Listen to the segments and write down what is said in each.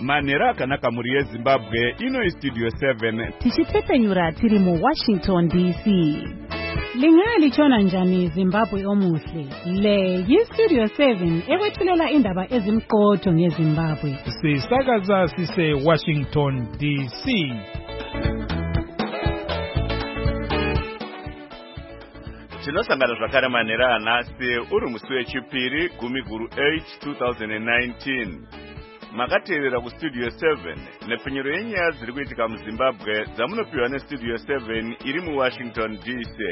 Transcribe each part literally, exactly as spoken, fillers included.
Manera akanaka muri yeZimbabwe ino Studio seven. Tichitepenyura tiri mu Washington D C. Lingali chona njani Zimbabwe omuhle. Le yi Studio seven ekwethulela indaba ezimqotho ngeZimbabwe. Sisakaza sise Washington D C. Tinosangana zvakare Manera anasi uri musi wechipiri gumi guru eight twenty nineteen. Makateerera ku Studio seven nepfunyiro yenyaya dziri kuitika muZimbabwe dzamunopiwa neStudio seven iri mu Washington D C.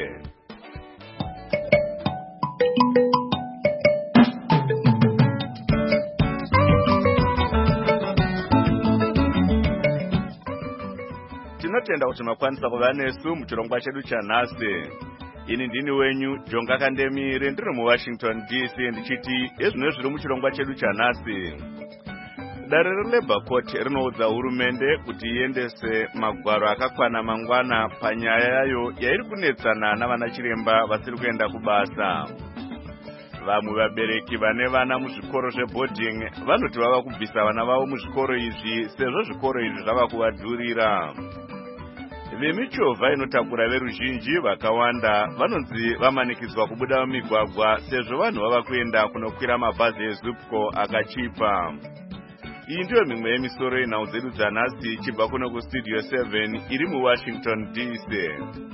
Tinotenda kuti makwanisa kuva nesu muchirongwa chedu chanhasi. Ini ndini wenyu Jonga Kandemire ndiri mu Washington D C ndichiti ezvino zviri muchirongwa chedu chanhasi. Dare reLabour Court rinoudza hurumende kuti iendese magwaro akakwana mangwana panyaya yayo yairi kunetsana navana chiremba vasiri kuenda kubasa. Vamwe vabereki vane vana muzvikoro zveboarding vanoti vava kubvisa vana vavo muzvikoro izvi sezvo zvikoro izvi zvava kuvadhurira. Vemichovha inotakura veruzhinji vakawanda vanonzi vamanikidzwa kubuda mumigwagwa sezvo vanhu vava kuenda kunokwira mabhazi eZupco akachipa. Iyi ndiyo mimwe yemisoro yenhau dzedu dzanhasi chibva kuno kuStudio seven iri mu Washington D C.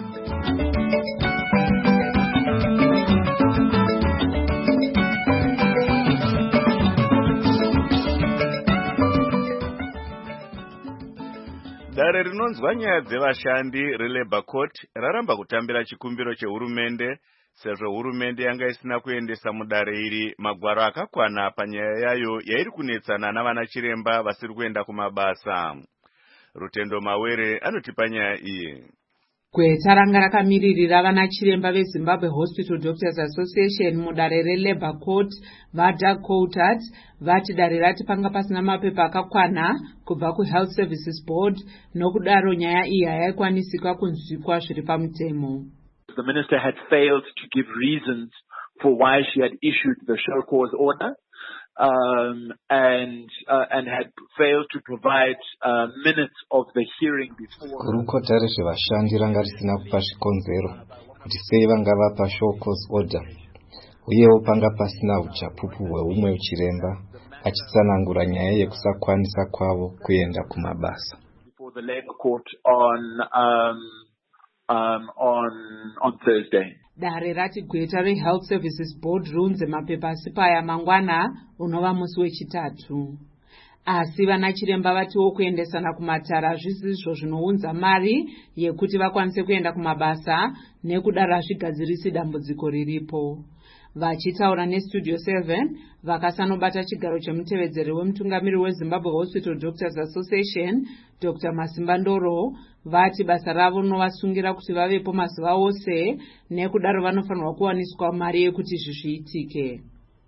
Dare rinonzwa nyaya dzevashandi reLabour Court raramba kutambira chikumbiro chehurumende sezvo hurumende yanga isina kuendesa mudare iri magwaro akakwana panyaya yayo yairi kunetsana navana chiremba vasiri kuenda kumabasa. Rutendo Mawere anotipa nyaya iyi. Gweta ranga rakamiririra vana chiremba veZimbabwe Hospital Doctors Association mudare reLabour Court vaDoug Coulthard vati dare rati panga pasina mapepa akakwana kubva kuHealth Services Board nokudaro nyaya iyi hayaikwanisika kunzwikwa zviri pamutemo. The minister had failed to give reasons for why she had issued the show cause order um, and uh, and had failed to provide uh, minutes of the hearing before. Gurukota rezvevashandi ranga risina kupa zvikonzero kuti sei vanga vapa show cause order. Uyewo panga pasina uchapupu hweumwe uchiremba achitsanangura nyaya yekusakwanisa kwavo kuenda kumabasa. Before the Labour Court on um, Um, on on Thursday. Dare rati gweta reHealth Services Board runze mapepa asipaya mangwana unova musi wechitatu. Asi vana chiremba vatiwo kuendesana kumatara zvisizvo zvinounza mari yekuti vakwanise kuenda kumabasa nekudara zvigadzirisi dambudziko riripo. Vachitaura neStudio seven vakasanobata chigaro chemutevedzeri wemutungamiri weZimbabwe Hospital Doctors Association Doctor Masimba Ndoro vati basa ravo novasungira kuti vavepo mazuva ose nekudaro vanofanirwa kuwaniswa mari yekuti zviitike.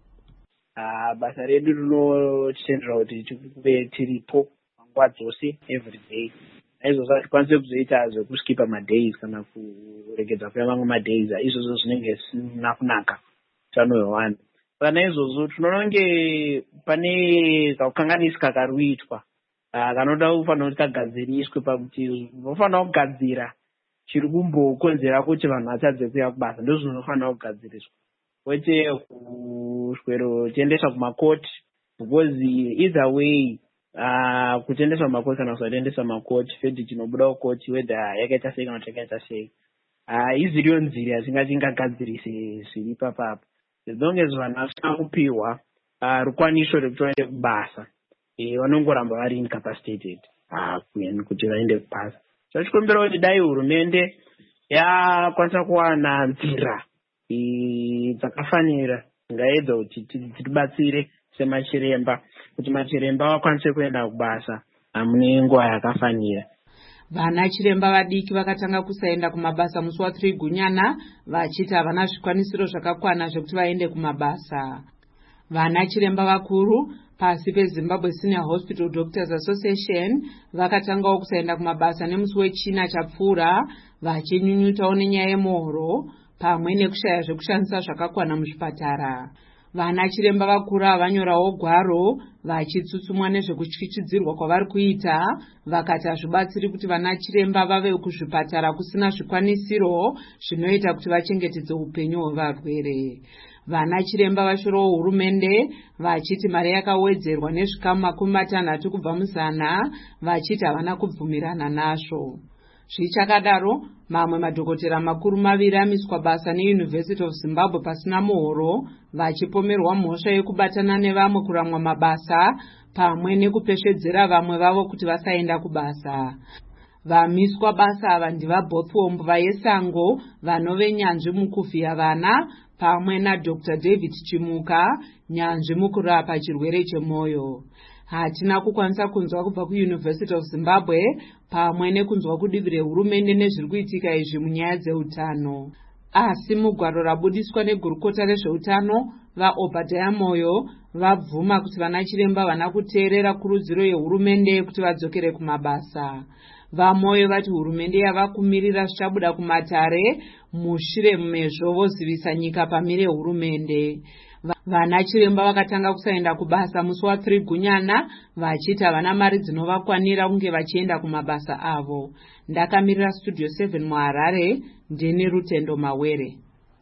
Ah, basa redu rinotendera kuti tive tiripo nguva dzose every day. Naizvozvo hatikwanisi kuzoita zvekuskipa madays kana kuregedza kuya mamwe madays izvozvo zvinenge zvisina kunaka utano hwevanhu. Kana izvozvo tinoona kunge pane kakukanganisika kari kuitwa kanoda kufanira kuti kagadziriswe pakuti unofanira kugadzira chiri kumbokonzera kuti vanhu vatadze kuuya kubasa ndozvinofanira kugadziriswa kwete kuswero tiendesa kumakoti because either way uh, kutendesa kumakoti kana kusatendesa kumakoti fedhi chinobuda kukoti wedha yakaita sei kana kuti yakaita sei uh, iziriyo nzira dzingagadzirise zviri papapa as long as vanhu vasina kupiwa uh, rukwaniso rekuti vaende kubasa e, vanongoramba vari incapacitated uh, kuti vaende kubasa. So chikumbira kuti dai hurumende yakwanisa kuwana nzira dzakafanira ngaedza kuti tibatsire semachiremba kuti machiremba vakwanise kuenda kubasa mune nguva yakafanira. Vana chiremba vadiki vakatanga kusaenda kumabasa musi wa3 gunyana vachiti havana zvikwanisiro zvakakwana zvekuti vaende kumabasa. Vana chiremba vakuru pasi peZimbabwe Senior Hospital Doctors Association vakatangawo kusaenda kumabasa nemusi wechina chapfuura vachinyunyutawo nenyaya yemuhoro pamwe nekushaya zvekushandisa zvakakwana muzvipatara. Vana chiremba vakuru vanyorawo gwaro vachitsutsumwa nezvekutyityidzirwa kwavari kuita, vakati hazvibatsiri kuti vana chiremba vave kuzvipatara kusina zvikwanisiro zvinoita kuti vachengetedze upenyu hwevarwere. Vana chiremba vashorawo hurumende vachiti mari yakawedzerwa nezvikamu makumi matanhatu kubva muzana, vachiti havana kubvumirana nazvo. Zvichakadaro, mamwe madhokotera makuru maviri amiswa basa neUniversity of Zimbabwe pasina muhoro, vachipomerwa mhosva yekubatana nevamwe kuramwa mabasa pamwe nekupeshedzera vamwe vavo kuti vasaenda kubasa. Vamiswa basa ava ndivaBothwomb vayesango vanove nyanzvi mukuvhiya vana, pamwe naDr David Chimuka, nyanzvi mukurapa chirwere chemwoyo. Hatina kukwanisa kunzwa kubva kuUniversity of Zimbabwe pamwe nekunzwa kudivi rehurumende nezviri kuitika izvi munyaya dzeutano. Asi mugwaro rabudiswa negurukota rezveutano vaObadiah Moyo vabvuma kuti vana chiremba vana kuteerera kurudziro yehurumende kuti vadzokere kumabasa. VaMoyo vati hurumende yava kumirira zvichabuda kumatare mushure mezvo vozivisa nyika pamire hurumende. Vana chiremba vakatanga kusaenda kubasa musi wa3 Gunyana vachiti havana mari dzinovakwanira kunge vachienda kumabasa avo. Ndakamirira Studio seven muHarare, ndini Rutendo Mawere.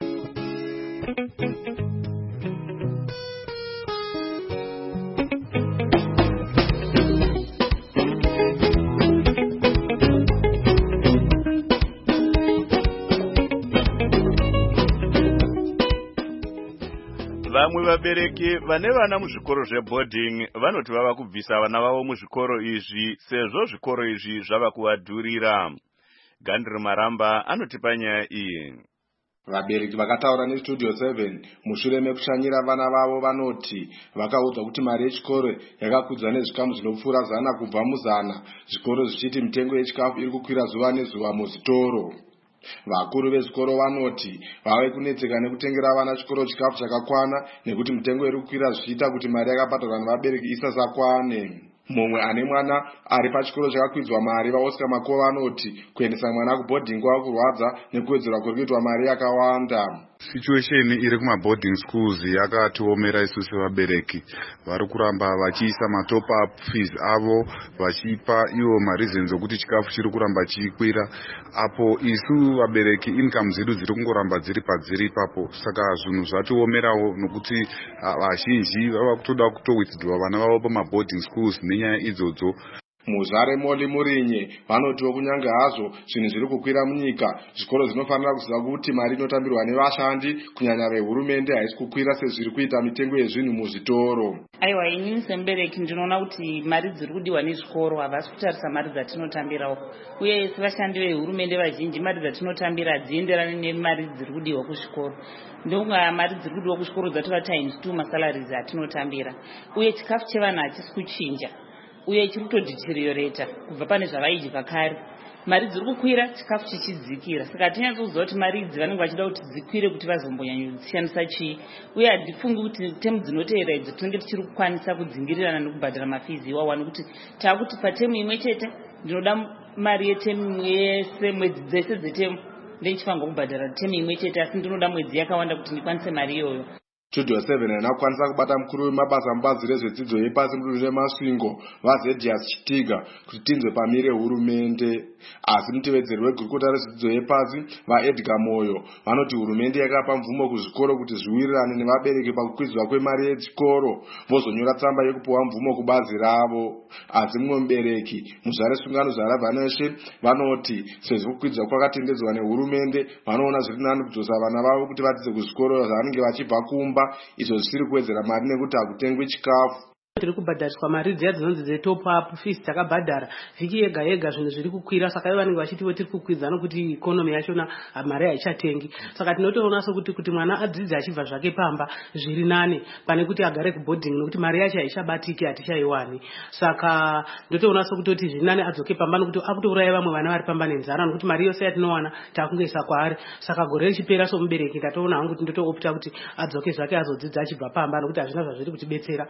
Vamwe vabereki vane vana muzvikoro zveboarding vanoti vava kubvisa vana vavo muzvikoro izvi sezvo zvikoro izvi zvava kuvadhurira. Gandri Maramba anotipa nyaya iyi. Vabereki vakataura neStudio seven mushure mekushanyira vana vavo vanoti vakaudzwa kuti mari yechikoro yakakwidza nezvikamu zvinopfuura zana kubva muzana, zvikoro zvichiti mitengo yechikafu iri kukwira zuva nezuva muzvitoro. Vakuru vezvikoro vanoti vave kunetseka nekutengera vana chikoro chikafu chakakwana nekuti mitengo iri kukwira zvichiita kuti mari yakabhadharwa nevabereki isasakwane. Mumwe ane mwana ari pachikoro chakakwidzwa mari vaOscar Makova vanoti kuendesa mwana kuboarding kwava kurwadza nekuwedzerwa kuri kuitwa mari yakawanda. Situation iri kuma boarding schools yakatiomera isusu vabereki. Vari kuramba vachiisa matop up fees avo vachipa iwo mareasons okuti chikafu chiri kuramba chikwira. Apo isu vabereki income zedu dziri kungoramba dziri padziri ipapo. Saka zvinhu zvatiomerawo nokuti vazhinji vava kutoda kutowithdraw vana vavo pama boarding schools nenyaya idzodzo. Muzvare Moli Murinye vanotiwo kunyange hazvo zvinhu zviri kukwira munyika, zvikoro zvinofanira kuziva kuti mari inotambirwa nevashandi kunyanya vehurumende haisi kukwira sezviri kuita mitengo yezvinhu muzvitoro. Aiwa, inini semubereki ndinoona kuti mari dziri kudiwa nezvikoro havasi kutarisa mari dzatinotambirawo, uye sevashandi vehurumende vazhinji mari dzatinotambira hadzienderani nemari dziri kudiwa kuzvikoro. Ndonga mari dziri kudiwa kuzvikoro dzatova times two masalaries atinotambira, uye chikafu chevanhu hachisi kuchinja, uye chiri kutodhiteriorata kubva pane zvavaidya kare. Mari dziri kukwira chikafu chichidzikira, saka tinyatsoziva kuti mari idzi vanenge vachida kuti dzikwire kuti vazombonyanyoshandisa chii, uye handifungi kuti temu dzinoteera idzi tinenge tichiri kukwanisa kudzingirirana nekubhadhara mafizi iwawa, nekuti taakuti patemu imwe chete ndinoda mari yetemu yese mwedzi dzese dzetemu ndechifanirwa kubhadhara temu imwe chete, asi ndinoda mwedzi yakawanda kuti ndikwanise mari iyoyo. Studio seven haina kukwanisa kubata mukuru wemabasa mubazi rezvedzidzo yepasi mudunhu reMasvingo vaZedius Chitiga kuti tinzwe pamire hurumende. Asi mutevedzeri wegurukota rezvedzidzo yepasi vaEdgar Moyo vanoti hurumende yakapa mvumo kuzvikoro kuti zviwirirane nevabereki pakukwidzwa kwemari yechikoro, vozonyora tsamba yekupiwa mvumo kubazi ravo. Asi mumwe mubereki muzvare sungano zvaRavhaneshe vanoti sezvo kukwidzwa kwakatendedzwa nehurumende vanoona zviri nani kudzosa vana vavo kuti vadzidze kuzvikoro zvavanenge vachibva kumba, izvo zvisiri kuwedzera mari nekuti hakutengwi chikafu. Tiri kubhadhariswa mari dziya dzinonzi dzetop up fees takabhadhara vhiki yega yega, zvinhu zviri kukwira, saka ivo vanenge vachitiwo tiri kukwidza nokuti ikonomi yachona mari haichatengi. Saka tinotoona sokuti kuti mwana adzidze achibva zvake pamba zviri nane pane kuti agare kuboarding, nokuti mari yacho haichabatiki, hatichaiwani. Saka ndotoona sokutoti zviri nane adzoke pamba, nokuti akutouraya vamwe vana vari pamba nenzara, nokuti mari yose yatinowana takungoisa kwaari. Saka gore richipera somubereki ndatoona hangu kuti ndotoopta kuti adzoke zvake azodzidza achibva pamba, nokuti hazvina zvazviri kutibetsera.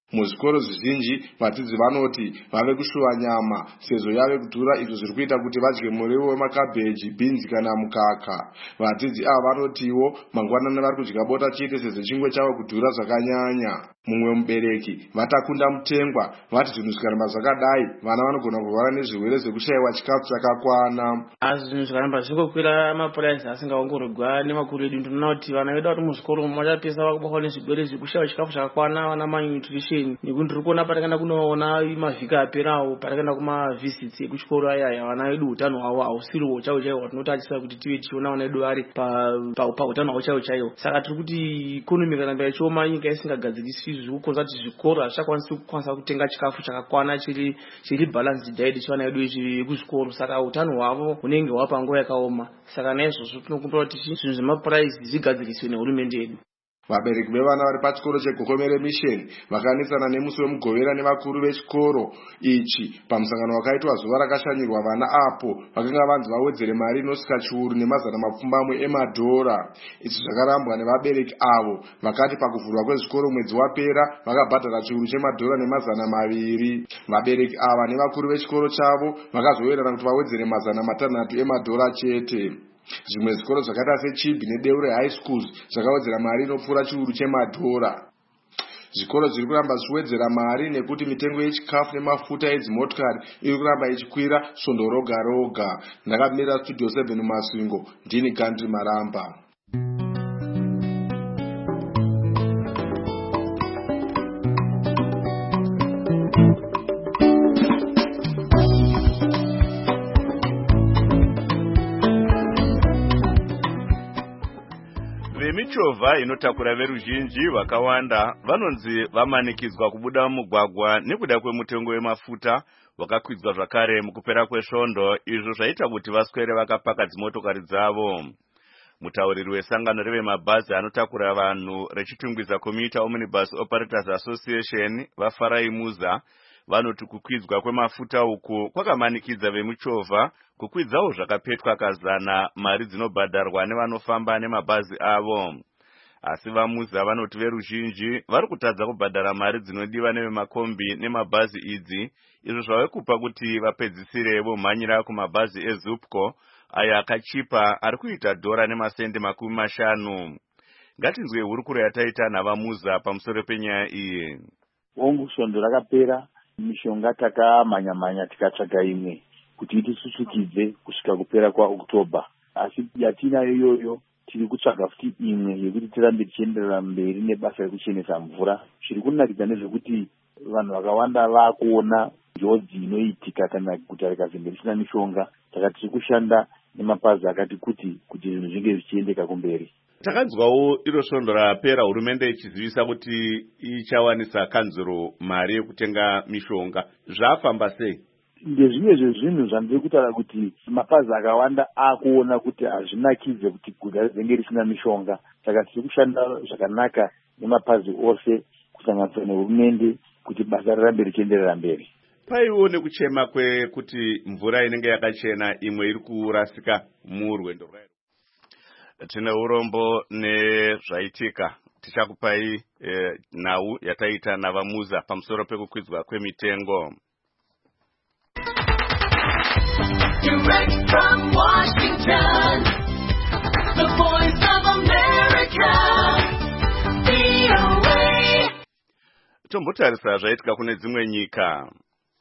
Muzvikoro zvizhinji vadzidzi vanoti vave kushuva nyama sezvo yave kudhura, izvo zviri kuita kuti vadye muriwo wemakabheji, bhinzi kana mukaka. Vadzidzi ava vanotiwo mangwanani vari kudya bota chete sezvo chingwa chavo kudhura zvakanyanya. Mumwe mubereki vatakunda mutengwa vati zvinhu zvikaramba zvakadai vana vanogona kurwara nezvirwere zvekushayiwa chikafu chakakwana. Asi zvinhu zvikaramba zvingokwira mapuraisi asingaongororwa nemakuru edu, ndinoona kuti vana vedu vari muzvikoro umu vachapesa vakubatwa nezvirwere zvekushayiwa chikafu chakakwana, vana malnutrition. Nekuti ndiri kuona patakenda kunoona mavhiki aperawo patakenda kumavisits ekuchikoro ayaya, vana vedu utano hwavo hausiriwo chaiwo chaiwo tinotachisa kuti tive tichiona vana vedu vari pautano hwavo chaiwo chaiwo. Saka tiri kuti ikonomi ikaramba ichioma, nyika isingagadzirisi zviri kukonza kuti zvikoro hazvichakwanisi kukwanisa kutenga chikafu chakakwana chiri chiri balanced diet chivana vedu vekuzvikoro. Saka utano hwavo hunenge hwapa nguva yakaoma. Saka naizvozvo tinokumbira kuti zvinhu zvemapuraisi zvigadziriswe nehurumende yedu. Vabereki vevana vari pachikoro cheGokomere Mission vakanisana nemusi wemugovera nevakuru vechikoro ichi pamusangano wakaitwa zuva rakashanyirwa vana apo vakanga vanzi vawedzere mari inosvika chiuru nemazana mapfumbamwe emadhora. Izvi zvakarambwa nevabereki avo vakati pakuvhurwa kwezvikoro mwedzi wapera vakabhadhara chiuru chemadhora nemazana maviri. Vabereki ava nevakuru vechikoro chavo vakazoverana kuti vawedzere mazana matanhatu emadhora chete. Zvimwe zvikoro zvakaita seChibi neDeure High Schools zvakawedzera mari inopfuura chiuru chemadhora. Zvikoro zviri kuramba zvichiwedzera mari nekuti mitengo yechikafu nemafuta edzimotokari iri kuramba ichikwira svondo roga roga. Ndakamirira Studio seven Masvingo, ndini Gandhi Maramba. Michovha inotakura veruzhinji vakawanda vanonzi vamanikidzwa kubuda mumugwagwa nekuda kwemutengo wemafuta wakakwidzwa zvakare mukupera kwesvondo, izvo zvaita kuti vaswere vakapaka dzimotokari dzavo. Mutauriri wesangano revemabhazi anotakura vanhu rechitungwiza Commuter Omnibus Operators Association vaFarai Muza vanoti kukwidzwa kwemafuta uku kwakamanikidza vemuchovha kukwidzawo zvakapetwa kazana mari dzinobhadharwa nevanofamba nemabhazi avo. Asi vaMuza vanoti veruzhinji vari kutadza kubhadhara mari dzinodiwa nevemakombi nemabhazi idzi, izvo zvave kupa kuti vapedzisire vomhanyira kumabhazi eZupco aya akachipa ari kuita dhora nemasende makumi mashanu. Ngatinzwe hurukuro yataita navaMuza pamusoro penyaya iyi. Ongu svondo rakapera, mishonga takamhanya-mhanya tikatsvaga imwe kuti itisvusvukidze kusvika kupera kwaOktoba. Asi yatinayo iyoyo tiri kutsvaga futi imwe yekuti tirambe tichienderera mberi nebasa rekuchenesa mvura. Zviri kunakidza nezvekuti vanhu vakawanda vakuona njodzi inoitika kana guta rikazenge risina mishonga. Saka tiri kushanda nemapazi akati kuti kuti zvinhu zvinge zvichiendeka kumberi. Takanzwawo iro svondo rapera hurumende ichizivisa kuti ichawanisa kanzuro mari yekutenga mishonga. Zvafamba sei? Ndezvimwe zvezvinhu zvandiri kutaura kuti mapazi akawanda akuona kuti hazvinakidze kuti guta ringe risina mishonga. Saka tiri kushanda zvakanaka nemapazi ose kusanganisira nehurumende kuti basa rirambe richienderera mberi. Paiwo nekuchema kwekuti mvura inenge yakachena imwe iri kurasika murwendo rwayo. Tine urombo nezvaitika. Tichakupai eh, nhau yataita navaMuza pamusoro pekukwidzwa kwemitengo. Direct from Washington, the voice of America, V O A. Tombotarisa zvaitika kune dzimwe nyika.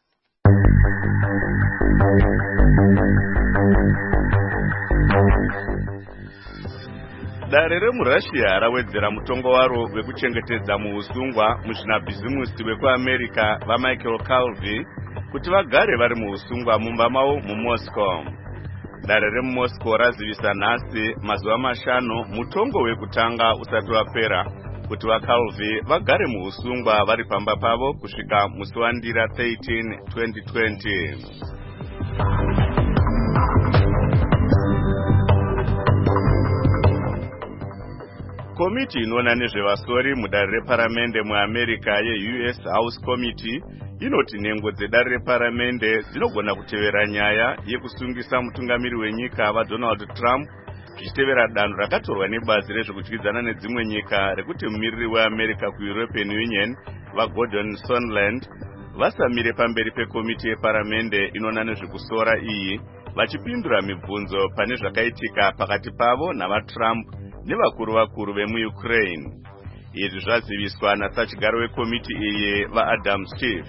Dare remuRussia rawedzera mutongo waro wekuchengetedza muusungwa muzvinabhizimusi vekuAmerica vaMichael Calvi kuti vagare vari muusungwa mumba mavo muMoscow. Dare remuMoscow razivisa nhasi mazuva mashanu mutongo wekutanga usati wapera kuti vaCalvi vagare muusungwa vari pamba pavo kusvika musi wandira thirteen twenty twenty. Komiti inoona nezvevasori mudare reparamende muAmerica ye-U S House Committee inoti nhengo dzedare reparamende dzinogona kutevera nyaya yekusungisa mutungamiri wenyika vaDonald Trump zvichitevera danho rakatorwa nebazi rezvekudyidzana nedzimwe nyika rekuti mumiriri weamerica kueuropean union vagordon sondland vasamire pamberi pekomiti yeparamende inoona nezvekusora iyi vachipindura mibvunzo pane zvakaitika pakati pavo navatrump nevakuru vakuru vemuukraine. Izvi zvaziviswa nasachigaro wekomiti iyi vaadam Schiff.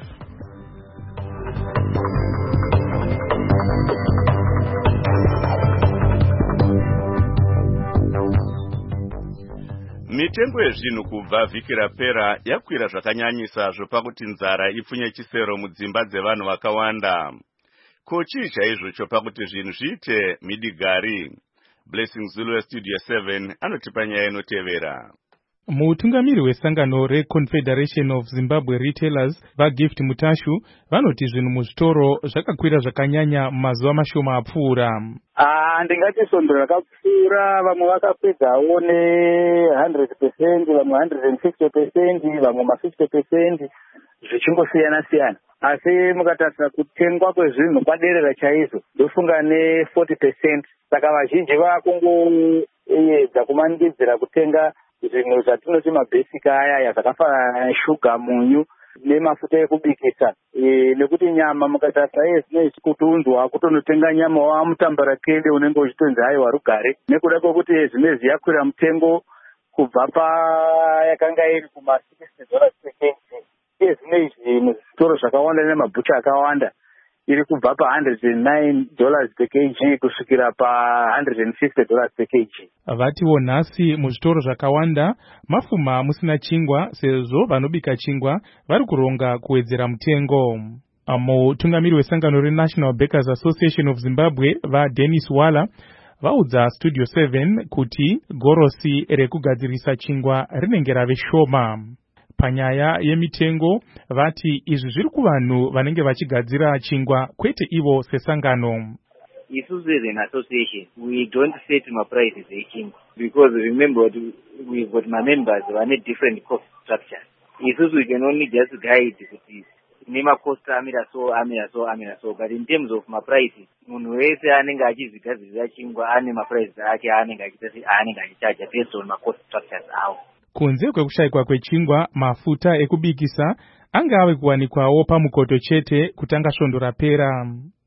Mitengo yezvinhu kubva vhiki rapera yakwira zvakanyanyisa zvopakuti nzara ipfunye chisero mudzimba dzevanhu vakawanda. Ko chii chaizvo chopakuti zvinhu zviite midigari? Blessing Zulu weStudio seven anotipa nyaya inotevera. Mutungamiri wesangano reConfederation of Zimbabwe Retailers vaGift Mutashu vanoti zvinhu muzvitoro zvakakwira zvakanyanya mazuva mashoma apfuura. Ah, ndingati sondo rakapfuura, vamwe vakapedzawo ne one hundred percent, vamwe one hundred fifty percent, vamwe ma fifty percent, zvichingosiyana siyana. Asi mukatarisa kutengwa kwezvinhu kwaderera chaizvo, ndofunga ne forty percent. Saka vazhinji vakungoedza kumanikidzira kutenga zvinhu zvatinoti mabasic aya zvakafanana neshuga, munyu nemafuta ekubikisa. E, nekuti nyama mukatarisa yezvinezvi kutunzwa kutonotenga nyama wamutambarakende unenge uchitonzi haiwa rugare, nekuda kwekuti zvinezvi yakwira mutengo kubva payakanga iri kuma sixty dollars per kg. Yezvinezvi muzvitoro zvakawanda nemabhucha akawanda iri kubva pa one hundred nine dollars per kg kusvikira pa one hundred fifty dollars per kg. Vatiwo nhasi muzvitoro zvakawanda mafuma musina chingwa sezvo vanobika chingwa vari kuronga kuwedzera mutengo. Mutungamiri wesangano reNational Bakers Association of Zimbabwe vaDennis Wala vaudza Studio seven kuti gorosi rekugadzirisa chingwa rinenge rave shoma. Panyaya yemitengo vati izvi zviri kuvanhu vanenge vachigadzira chingwa kwete ivo sesangano. Isusu as an association, we don't set my prices echingwa because remember we've got my members who are different cost structures. Isusu we can only just guide kuti nema cost amira so amira so amira so, but in terms of my prices, munhu wese anenge achizigadzirira chingwa ane ma prices ake anenge achitasi anenge achichaja based on my cost structures awo. Kunze kwekushayikwa kwechingwa, mafuta ekubikisa angave kuwanikwawo pamukoto chete kutanga svondo rapera.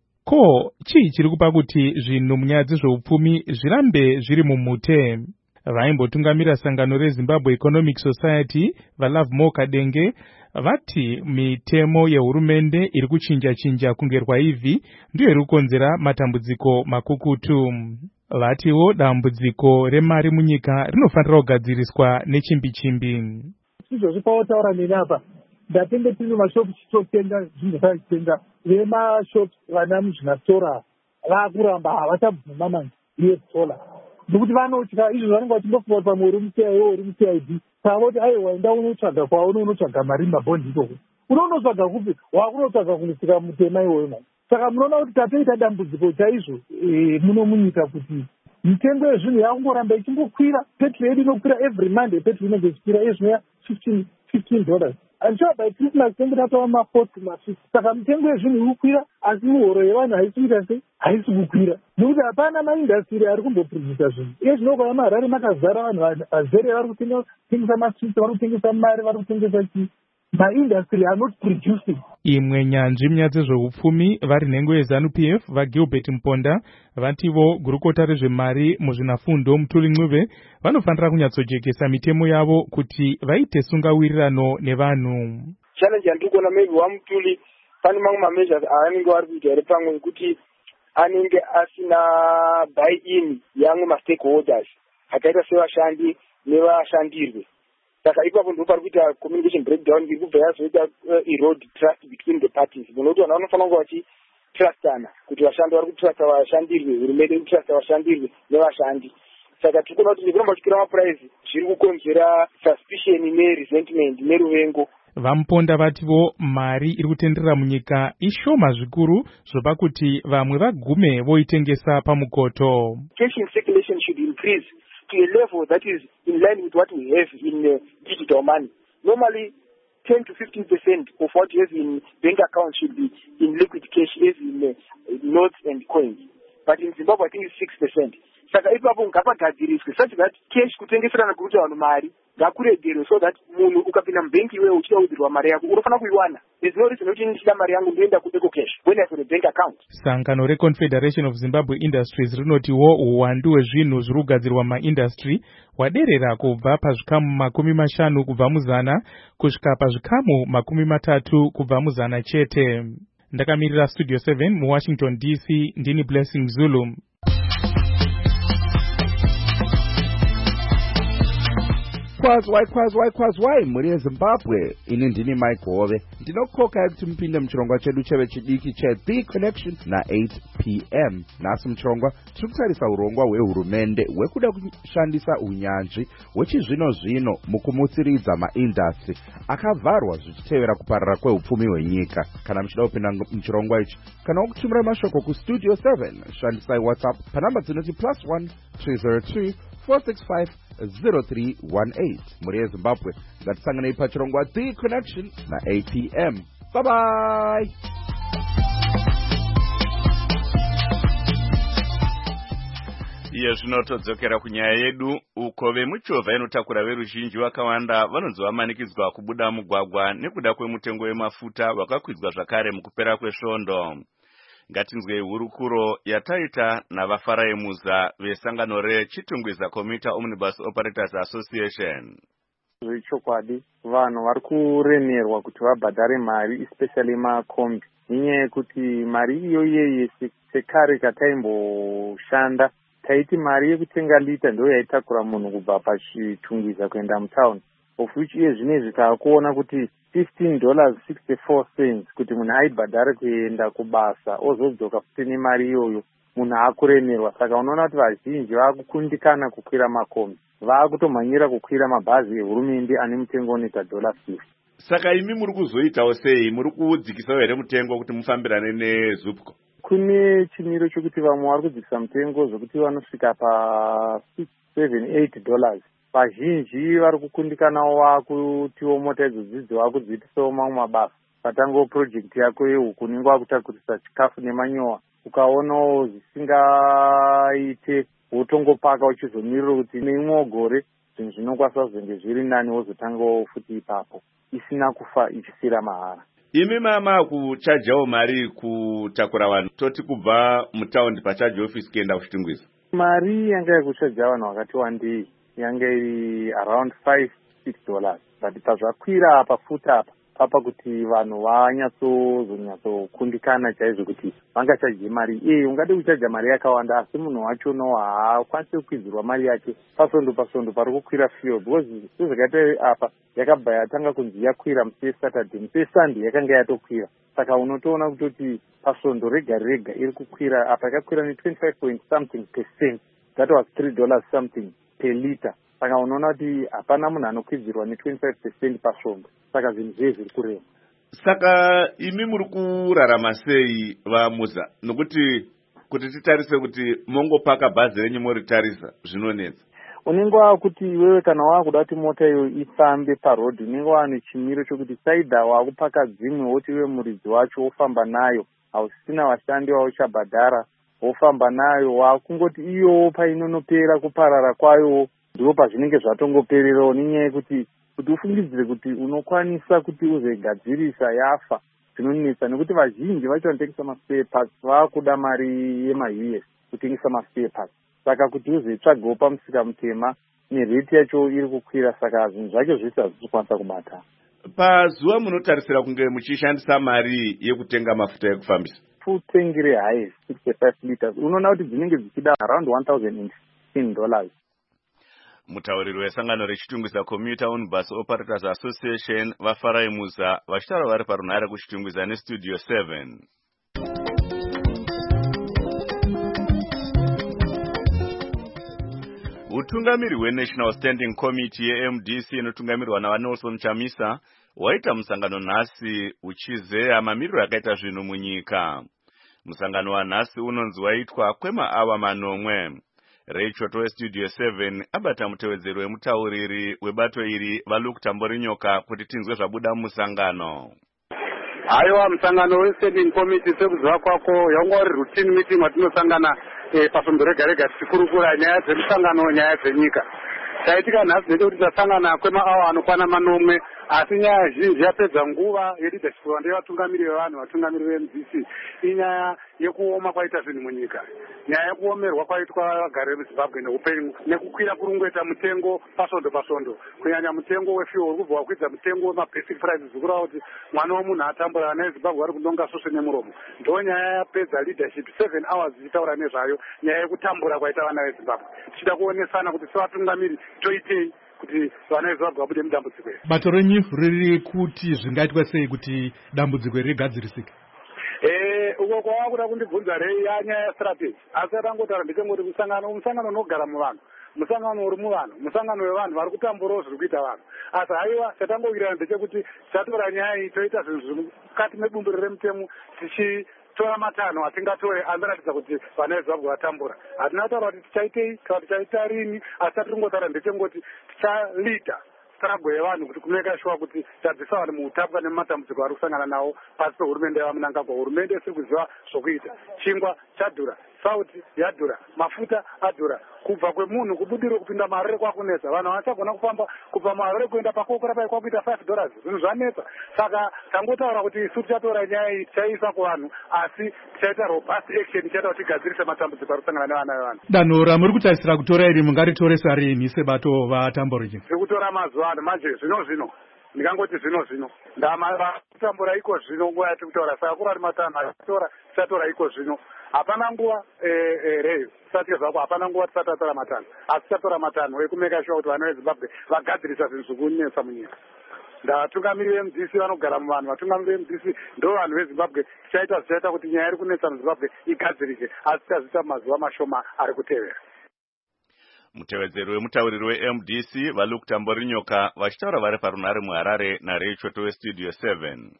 Ko chii chiri kupa kuti zvinhu munyaya dzezveupfumi zvirambe zviri mumute? Vaimbotungamira sangano reZimbabwe Economic Society vaLovemore Kadenge vati mitemo yehurumende iri kuchinja chinja kungerwa hivi ndiyo iri kukonzera matambudziko makukutu. Vatiwo dambudziko remari munyika rinofanira kugadziriswa nechimbi-chimbi. Izvozvo pautaura neni apa ndatenge tino mashopu chitotenga zvinhu zvachitenga vemashopu vana muzvinastora vakuramba havachabvuma manje yesola nekuti vanotya izvo vanenge vachindofunga kuti pamwe uri muci uri muci I D saka voti aiwa enda unotsvaga kwauno unotsvaga mari mabhondi ikoko unonotsvaga kupi wakunotsvaga kunosika mutema iwoyo manje. Saka munoona kuti tatoita dambudziko chaizvo muno munyika kuti mitengo yezvinhu yakungoramba ichingokwira. Petrol yedu inokwira every Monday, petrol inenge ichikwira izvinoya fifteen dollars. And sure by Christmas tengo tatova ma forty ma fifty. Saka mitengo yezvinhu iri kukwira asi muhoro yevanhu haisi kuita sei haisi kukwira nekuti hapana maindastry ari kumboprodusa zvinhu. Iye zvinogona maHarare makazara vanhu vazere vari kutengesa maswits, vari kutengesa mari, vari kutengesa chii. Maindastry are not producing. Imwe nyanzvi munyaya dzezveupfumi vari nhengo yeZANU P F vaGilbert Mponda vativo gurukota rezvemari muzvinafundo Mutuli Ncube vanofanira kunyatsojekesa mitemo yavo kuti vaite sungawirirano nevanhu. Challenge yandiri kuona maybe waMutuli pane mamwe mameasures aanenge vari kuita here pamwe kuti anenge asina buy in yamwe mastakeholders akaita sevashandi nevashandirwe. Saka ipapo ndipo pari kuita communication breakdown iri kubva yazoita erode trust between the parties. Munoti vanhu vanofanira kunge vachitrustana kuti vashandi vari kutrusta vashandirwe, hurumende iri kutrusta vashandirwe nevashandi. Saka tiri kuona kuti nekuramba kuchikwira mapuraisi zviri kukonzera suspicion neresentment neruvengo. Vamponda vativo mari iri kutenderera munyika ishoma zvikuru zvopa kuti vamwe vagume voitengesa pamukoto. Cash in circulation should increase to a level that is in line with what we have in uh, digital money. Normally, ten to fifteen percent of what you have in bank accounts should be in liquid cash, as in uh, notes and coins. But in Zimbabwe, I think it's six percent. saka ipapo ngapagadziriswe such that cash kutengeserana kuruta vanhu mari ngakuregerwe so that munhu ukapinda mubhengi iwewe uchida kudirwa mari yako unofanira kuiwana. There's no reason kuti ndichida mari yangu ndoenda kueco cash when I have a bank account. Sangano reConfederation of Zimbabwe Industries rinotiwo uwandu hwezvinhu zviri kugadzirwa mumaindastry hwaderera kubva pazvikamu makumi mashanu kubva muzana kusvika pazvikamu makumi matatu kubva muzana chete. Ndakamirira Studio seven muWashington D C, ndini Blessing Zulu. Kwazwai kwazwai kwazwai muri yeZimbabwe, ini ndini Mike Hove. Ndinokoka kuti mupinde muchirongwa chedu cheve chidiki che The Connection na eight p m. Nasi muchirongwa tiri kutarisa urongwa hwehurumende hwekuda kushandisa unyanzvi hwechizvino zvino mukumutsiridza maindastry akavharwa zvichitevera kuparara kwehupfumi hwenyika. Kana muchida kupinda muchirongwa ichi kana kutumira mashoko kustudio seven, shandisai WhatsApp panamba dzinoti plus one three zero two four six five zero three one eight. Muri yeZimbabwe, ngatisanganei pachirongwa The Connection na eight p m. Bye bye. Iye zvinotodzokera kunyaya yedu uko vemuchovha inotakura veruzhinji vakawanda vanonzi vamanikidzwa kubuda mugwagwa nekuda kwemutengo wemafuta wakakwidzwa zvakare mukupera kwesvondo. Ngatinzwei hurukuro yataita navafaraimuza vesangano reChitungwiza Commuter Omnibus Operators Association. Zvechokwadi vanhu vari kuremerwa kuti vabhadhare mari especially makombi nenyaya yekuti mari iyoyo sekare kataimboshanda taiti mari yekutenga lita ndo yaitakura munhu kubva pachitungwiza kuenda mutaundi, of which iye zvinezvi taakuona kuti fifteen dollars sixty-four cents kuti munhu aibhadhare kuenda kubasa ozodzoka futi nemari iyoyo munhu akuremerwa. Saka unoona kuti vazhinji vaakukundikana kukwira makombi, vaakutomhanyira kukwira mabhazi ehurumende ane mutengo unoita dollar fifty. Saka imi muri kuzoitawo sei? Muri kudzikisawo here mutengo kuti mufambirane neZupco? Kune chimiro chokuti vamwe vari kudzikisa mutengo zvokuti vanosvika pa six seven eight dollars. Vazhinji vari kukundikanawo vakutiwo mota idzodzidzi vakudziitisawo mamwe mabasa. Patango project yako yehuku unenge wakutakurisa chikafu nemanyowa ukaonawo zvisingaite wotongopaka uchizomirira kuti neimwe gore zvinhu zvinokwanisa kuzenge zviri nani wozotangawo futi ipapo isina kufa ichisira mahara. Imi mama kuchajawo mari kutakura vanhu toti kubva mutaundi pachaji office kuenda kuchitungwiza? Mari yanga yekuchaja vanhu vakati wandei yanga iri around five six dollars, but pazvakwira apa futa apa papa kuti vanhu vanyatsozonyatsokundikana chaizvo kuti vangachaje mari. Eh, ungade kuchaja mari yakawanda asi munhu wacho no haakwanisi kukwidzirwa mari yake pasondo pasondo pari kukwira fuel, because sezvakaita apa yakabva yatanga kunzi yakwira musi Saturday, musi Sunday yakanga yatokwira. Saka unotoona kutoti pasondo rega rega iri kukwira apa yakakwira ne twenty-five point something percent, that was three dollars something per liter. Saka unoona kuti hapana munhu anokwidzirwa ne twenty-five percent pasondo. Saka zvinhu zve zviri kurema. Saka imi muri kurarama sei vamuza? Nokuti kuti titarise kuti mongopaka bhazi renyu moritarisa zvinonetsa. Unenge wakuti wewe kana wakuda kuti mota iyo ifambe parodhi unenge wane chimiro chokuti saidha wakupaka dzimwe woti wewe muridzi wacho wofamba nayo hausina vashandi vauchabhadhara wofamba nayo wakungoti iyo painonopera kuparara kwayo ndipo pazvinenge zvatongopererawo nenyaya yekuti kuti ufungidzire kuti unokwanisa kuti uzegadzirisa yafa zvinonetsa nekuti vazhinji vacho vanotengesa maspare parts vakuda mari yema-U S kutengesa maspare parts. Saka kuti uzetsvagawo pamusika mutema nereti yacho iri kukwira, saka zvinhu zvacho zvese hazvichikwanisa kubata. Pazuva munotarisira kunge muchishandisa mari yekutenga mafuta ekufambisa? Full tank rehighest sixty-five liters unoona kuti dzinenge dzichida around one thousand fifteen dollars. Mutauriri wesangano reChitungwiza Commuter Omnibus Operators Association vafaraimuza vachitaura vari parunhare kuchitungwiza neStudio seven. Utungamiri hweNational Standing Committee ye-M D C inotungamirwa naVanelson Chamisa waita musangano nhasi uchizeya mamiriro akaita zvinhu munyika. Musangano wanhasi unonzi waitwa kwemaawa manomwe. Rechoto weStudio seven abata mutevedzeri wemutauriri webato iri vaLuke Mborinyoka kuti tinzwe zvabuda musangano. Aiwa, musangano weStanding Committee sekuziva kwako yanga uri routine meeting watinosangana pasondo rega rega tichikurukura nyaya dzemusangano, nyaya dzenyika. Chaitika nhasi ndechekuti tasangana kwemaawa anokwana manomwe, asi nyaya zhinji yapedza nguva yeleadership ndevatungamiri vevanhu, vatungamiri ve-M D C, inyaya yekuoma kwaita zvinhu munyika, nyaya yekuomerwa kwaitwa vagari vemuzimbabwe neupenyu, nekukwira kurungweta mutengo pasondo pasondo, kunyanya mutengo wefuel kubva wakwidza mutengo wemabasic prices kurava kuti mwana womunhu atambura, ana ezimbabwe vari kudonga sose nemuromo. Ndo nyaya yapedza leadership seven hours ichitaura nezvayo, nyaya yekutambura kwaita vana vezimbabwe, tichida kuonesana kuti sevatungamiri toitei kuti vana vezimbabwe vabude mudambudziko iri. Bato renyu riri kuti zvingaitwa sei kuti dambudziko iri rigadzirisike? Eh, uko kwawakuda kundibvunza rei yanyaya yastrategy, asi atangotaura ndechengoti musangano, musangano unogara muvanhu, musangano uri muvanhu, musangano wevanhu vari kutamburawo zviri kuita vanhu. Asi haiwa chatangowirirana ndechekuti tatora nyaya iyi toita zvinhu zviri mukati mebumbiro remutemo, tichitora matanho atingatore anoratidza kuti vana vezimbabwe vatambura. Hatina kutaura kuti tichaitei kana tichaita rini, asi tatingotaura ndechengoti tichalida struggle yevanhu kuti kumeka sure kuti tadzisa vanhu muutapwa nematambudziko vari kusangana nawo pasi pehurumende yavamunangagwa. Hurumende isiri kuziva zvokuita. Chingwa chadhura, sauti yadhura, mafuta adhura, kubva kwemunhu kubudiro kupinda marere kwakunetsa. Vanhu havachagona kufamba kubva marere kuenda pakokora pai kwakuita five dollars, zvinhu zvanetsa. Saka tangotaura kuti isu tichatora nyaya iyi tichaisa kuvanhu, asi tichaita robust action ichaita kuti tigadzirise matambudziko ari kusangana nevana vevanhu. Danho ramuri kutarisira kutora iri mungaritoresa rini sebato vatambura iki? Tiri kutora mazuva ano manje zvino zvino, ndingangoti zvino zvino ndamatambura iko zvino nguva yatiri kutaura, saka kurari matanho atora tichatora iko zvino. Hapana nguva reyo tisati zvako, hapana nguva tisati tatora matanho, asi tichatora matanho ekumeka sure kuti vana vezimbabwe vagadzirisa zvinhu zvokunetsa munyika. Ndatungamiri ve-M D C vanogara muvanhu, vatungamiri ve-M D C ndo vanhu vezimbabwe. Tichaita zvichaita kuti nyaya iri kunetsa muzimbabwe igadzirike, asi tichazviita mazuva mashoma ari kutevera. Mutevedzeri wemutauriri we-M D C vaLuke Tamborinyoka vachitaura vari parunhare muHarare naRay Choto weStudio seven.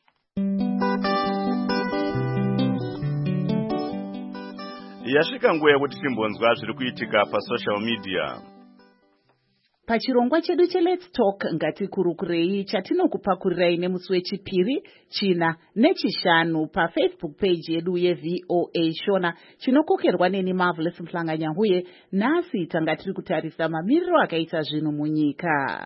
Yasvika nguva yekuti timbonzwa zviri kuitika pasocial media. Pachirongwa chedu cheLet's Talk ngatikurukurei chatinokupakurirai nemusi wechipiri, china nechishanu paFacebook page yedu yeV O A Shona, chinokokerwa neni Marvelous Mhlanganyahuye. Nhasi tanga tiri kutarisa mamiriro akaita zvinhu munyika.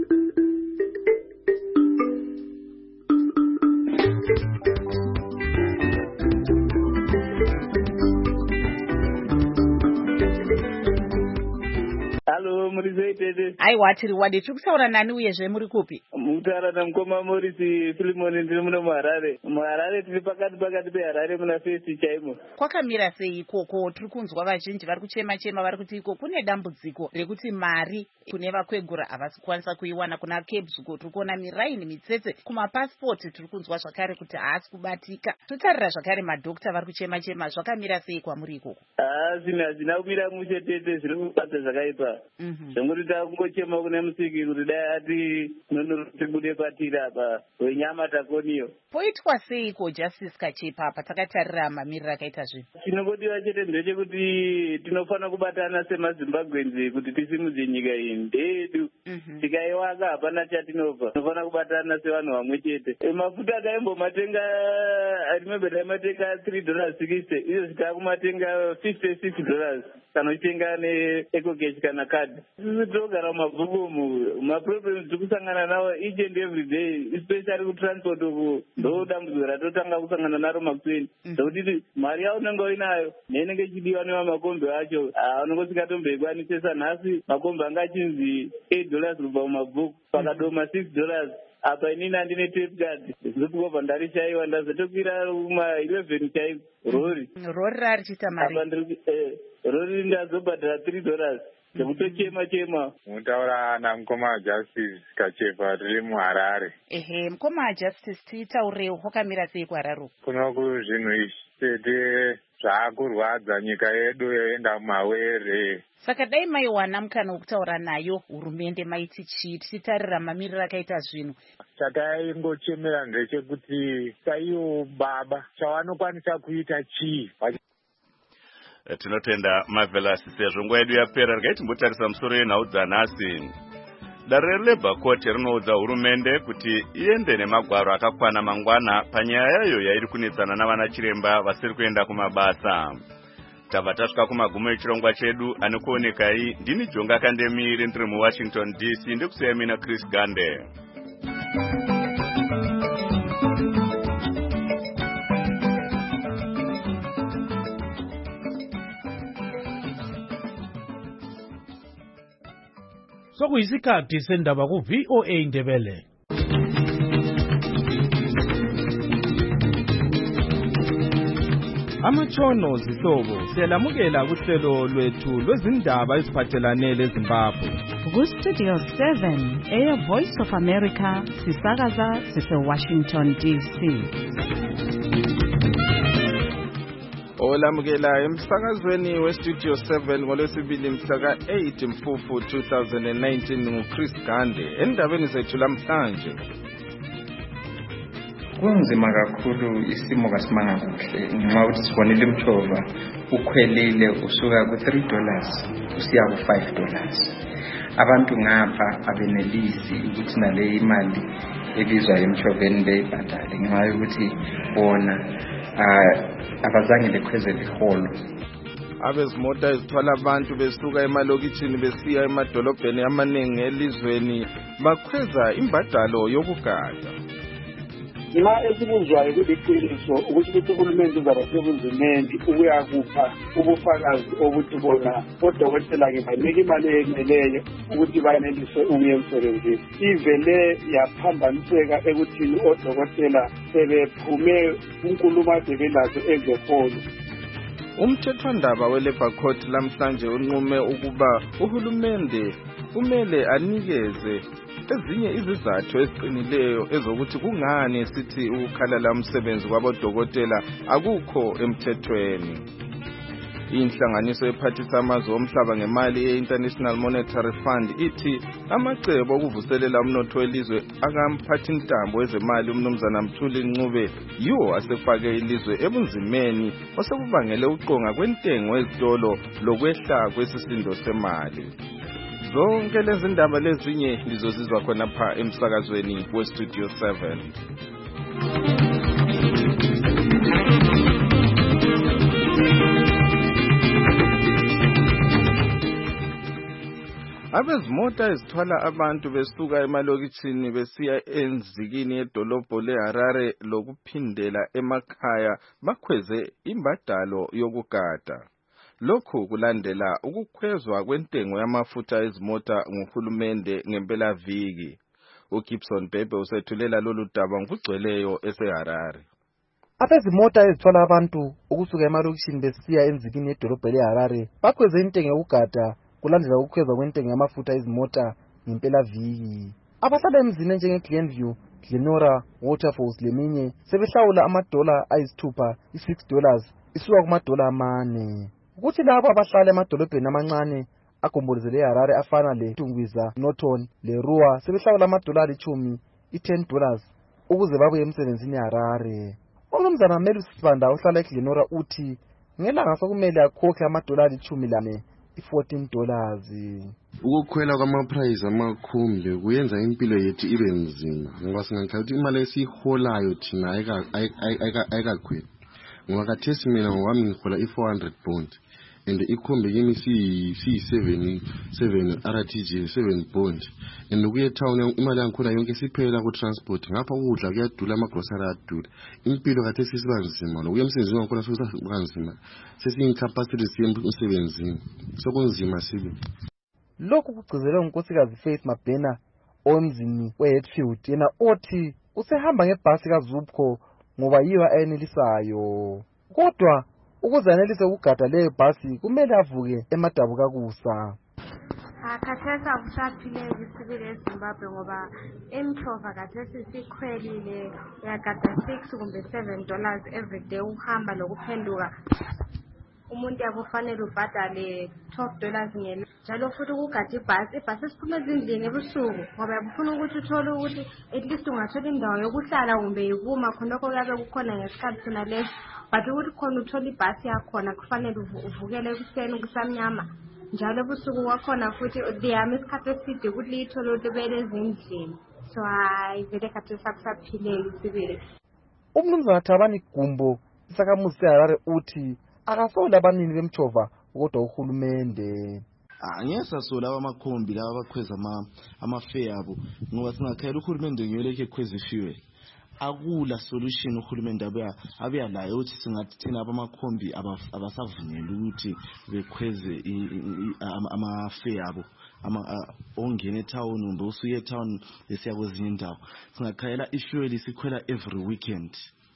Hello, Murizoitede. Aiwa, tiri wade tiri kutaura nani uyezve muri kupi? Mutaura namukoma Morisi Filimoni, ndiri muno muHarare. MuHarare tiri pakati pakati peHarare muna Festi chaimo. Kwakamira sei ikoko? Tiri kunzwa vazhinji vari kuchema chema vari kuti iko kune dambudziko rekuti mari kune vakwegura havasi kukwanisa kuiwana. Kuna Kebzuko tiri kuona miraini mitsetse, kumapasipoti tiri kunzwa zvakare kuti haasi kubatika. Totarira zvakare madhokta vari kuchema chema. Zvakamira sei kwamuri ikoko? Ah, zvinhu hazvina kumira mushe tete, zviri kubata zvakaipa. Zvekuti takungochema kune musiki kuti dai ati tibude kwatiri apa wenyama takoniyo. Poitwa seiko Justice Kachepa patakatarira mamiriro akaita zvinhu? Chinongodiwa chete ndechekuti tinofana kubatana semaZimbabwenzi kuti tisimudze nyika iyi ndedu. Tikaiwaka hapana chatinobva. Tinofana kubatana sevanhu vamwe chete. Mafuta akaimbomatenga, I remember daimatenga three dollars sixty, izvo zvitakumatenga fifty six dollars kana uchitenga neEcocash kana card. Sisi tinogara mumabhuku umu, maproblems tikusangana nawo each and every day, especially kutransport uku ndo dambudziko ratotanga kusangana naro makuseni. Zvokuti mari yaunenge uinayo neinenge ichidiwa nevamakombe acho unongosikatomboikwanisisa. Nhasi makombe anga achinzi eight dollars kubva mumabhuku, pakadoma six dollars. Apa inini handine tape card, zvinopikobva ndarishayiwa ndazotokwira kuma eleven chaiko rori. Rori rarichiita mari? Apa ndiri rori ndazobhadhara three dollars. Ndikutochema chema. Mutaura namukoma Justice Kachepa, tiri muHarare. Ehe, mukoma Justice titaurewo, kwakamira sei kuHarare? Kuno kuzvinhu izvi zvaakurwadza nyika yedu yoenda mumawere. Saka dai maiwana mukana wokutaura nayo hurumende maiti chii, tichitarira mamiriro akaita zvinhu? Chataingochemera ndechekuti saiwo baba chavanokwanisa kuita chii. Tinotenda Marvelous sezvo nguva yedu yapera. Regai timbotarisa musoro yenhau dzanhasi. Dare reLabour Court rinoudza hurumende kuti iende nemagwaro akakwana mangwana panyaya yayo yairi kunetsana navana chiremba vasiri kuenda kumabasa. tabva tasvika kumagumo echirongwa chedu. Anokuonekai ndini Jonga Kandemire ndiri muWashington D C. Ndikusiyai mina Chris Gande. Sokuyisikhathi sendaba ku V O A Ndebele. Amatshono zihlobo siyalamukela kuhlelo lwethu lwezindaba eziphathelane leZimbabwe. Ku Studio seven, Air Voice of America, sisakaza sise Washington D C. Olamukela emsakazweni we Studio seven ngolwesibili mhla eight Mfumfu two thousand nineteen nguChris Gande. Endabeni zethu lamhlanje, kunzima kakhulu isimo kasimanga kuhle ngenxa yokuthi sibonile umthova ukhwelile usuka ku three dollars usiya ku five dollars. Abantu ngapha abenelisi ukuthi nale imali ebizwa emthoveni beyibhadale ngenxa yokuthi bona abazange bekhwezele iholo. Abezimota ezithwala abantu besuka emalokitshini besiya emadolobheni amaningi elizweni bakhweza imbadalo yokugada. Nxa esikuzwayo kuliqiniso ukuthi ukuthi uhulumende uzabasebunzimeni ukuyakupha ubufakazi obuthi bona odokotela ngebanika imali eyeneleyo ukuthi bayenelise ukuya emsebenzini. Ivele yaphambaniseka ekuthini odokotela sebephume unkulumo belazo ezeholo. Umthethwandaba we-Labour Court lamhlanje unqume ukuba uhulumende kumele anikeze ezinye izizathu eziqinileyo ezokuthi kungani sithi ukukhalala umsebenzi kwabodokotela akukho emthethweni. Inhlanganiso ephathisa amazwe omhlaba ngemali ye-International Monetary Fund ithi amacebo okuvuselela umnotho welizwe akamphathintambo wezemali umnumzana Mthuli Ncube yiwo asefake ilizwe ebunzimeni osekubangele uqonga kwentengo ezitolo lokwehla kwesisindo semali. Zonke lezi ndaba lezinye lizozizwa khona pha emsakazweni we Studio seven. Abezimota ezithwala abantu besuka emalokitshini besiya enzikini yedolobho leHarare lokuphindela emakhaya bakhweze imbadalo yokugada. Lokhu kulandela ukukhwezwa kwentengo yamafutha ezimota nguhulumende ngempela viki. uGibson Bebe usethulela lolu daba ngokugcweleyo eseHarare. Abezimota ezithwala abantu ukusuka emalokitshini besiya enzikini yedolobho leHarare bakhweze intengo yokugada kulandela ukukhwezwa kwentengo yamafutha ezimota ngempela viki. Abahlala emzini njenge Glenview, Glenora, Waterfalls leminye sebehlawula amadola ayisithupha i-six dollars isuka kumadola amane. Ukuthi labo abahlala emadolobheni amancane agombolozele eHarare afana le Tungwiza, Norton, leRua sebehlawula amadola alitshumi i-ten dollars ukuze babuye emsebenzini eHarare. Umnumzana Melus Sibanda ohlala eGlenora uthi ngelanga sokumele akhokhe amadola alitshumi lane i-fourteen dollars. Ukukhwela kwamaprice amakhumbi kuyenza impilo yethu ibe nzima ngoba singakhala ukuthi imali esiholayo thina ayikakhweli. Ngoba kathesi mina ngowami ngihola i-four hundred bond and ikhombe kimi si seven seven R T G seven bond and ukuye town imali yangikhona yonke siphela ku transport ngapha ukudla kuyadula amagrocery ayadula. Impilo kathesi siba nzima lo uyemsebenzini ngakhona sokuba nzima sesiyicapacity siyemsebenzini sokunzima sibe. Lokhu kugcizelwe ngunkosikazi Faith Mabhena omzini weHatfield yena othi usehamba ngebhasi kaZubco ngoba yiwa ayenelisayo. Kodwa ukuze anelise ukugada leyo bhasi kumele avuke emadabuka kusa. Khathesi akusaphileki isibili eZimbabwe ngoba emthova khathesi sikhwelile uyagada six kumbe seven dollars every day uhamba lokuphenduka. Umuntu yakufanele ubhadale twelve dollars ngelo. Njalo futhi ukugada ibhasi, ibhasi esiphuma ezindlini ebusuku ngoba yabufuna ukuthi uthole ukuthi at least ungathola indawo yokuhlala kumbe yikuma khonokho kuyabe kukhona ngesikhathi sona leso. But ukuthi khona uthola ibhasi yakhona kufanele uvukele ekuseni kusamnyama. Njalo ebusuku wakhona futhi lihamba isikhathi eside ukuthi lithole ukuthi bele ezindlini. So hayi vele khathesi akusaphileki isibili. Umnumzana Thabani Gumbo isakhamuzi seHarare uthi akasola abanini bemchova kodwa uhulumende. Angeke sasola abamakhombi laba abakhweza ama amafare abo ngoba singakhayela uhulumende ngiyeleke ekhweza fuel. Akula solution uhulumende abuya abuya layo ukuthi singathi thina abamakhombi abasavunyelwa ukuthi bekhweze amafare abo ama ongena etown umbe usuye etown lesiya kwezinye indawo. Singakhayela ifuel isikhwela every weekend.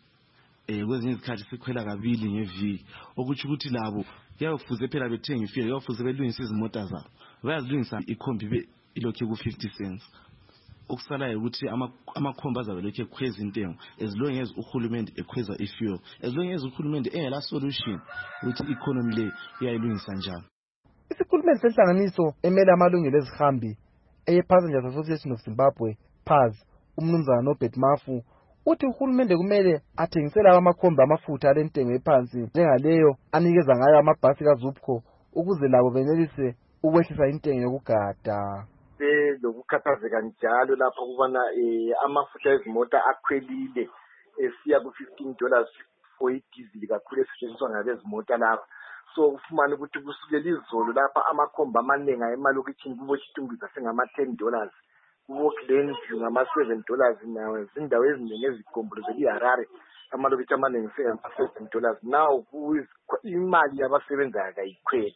Eh kwezinye izikhathi sikhwela kabili ngeviki okuthi ukuthi labo kuyafuze phela bethenga ifuel kuyafuze belungise izimota zabo bayazilungisa ikhombi be ilokhe ku fifty cents okusalayo ukuthi amakhombi azabe lokhe ekhweza intengo as long as uhulumende ekhweza ifuel as long as uhulumende engela solution ukuthi economy le iyayilungisa njani. Isikhulumeli senhlanganiso emele amalungelo ezihambi eye Passengers Association of Zimbabwe P A Z umnumzana Norbert Mafu uthi uhulumende kumele athengisele amakhombi amafutha alentengo ephansi njengaleyo anikeza ngayo amabhasi kaZupco ukuze labo benelise ukwehlisa intengo yokugada. Lokukhathazeka njalo lapho kubona amafutha ezimota akhwelile esiya ku fifteen dollars for idizili kakhulu esetshenziswa ngabezimota lapha. So ufumana ukuthi kusukela izolo lapha amakhombi amaningi ayemalokitshini kubo Chitumbiza sengama ten dollars. Kubo Glenview ngama seven dollars nawe izindawo eziningi ezigombolozela iHarare amalokithi amaningi sengama seven dollars. Now imali yabasebenzayo kayikhweli.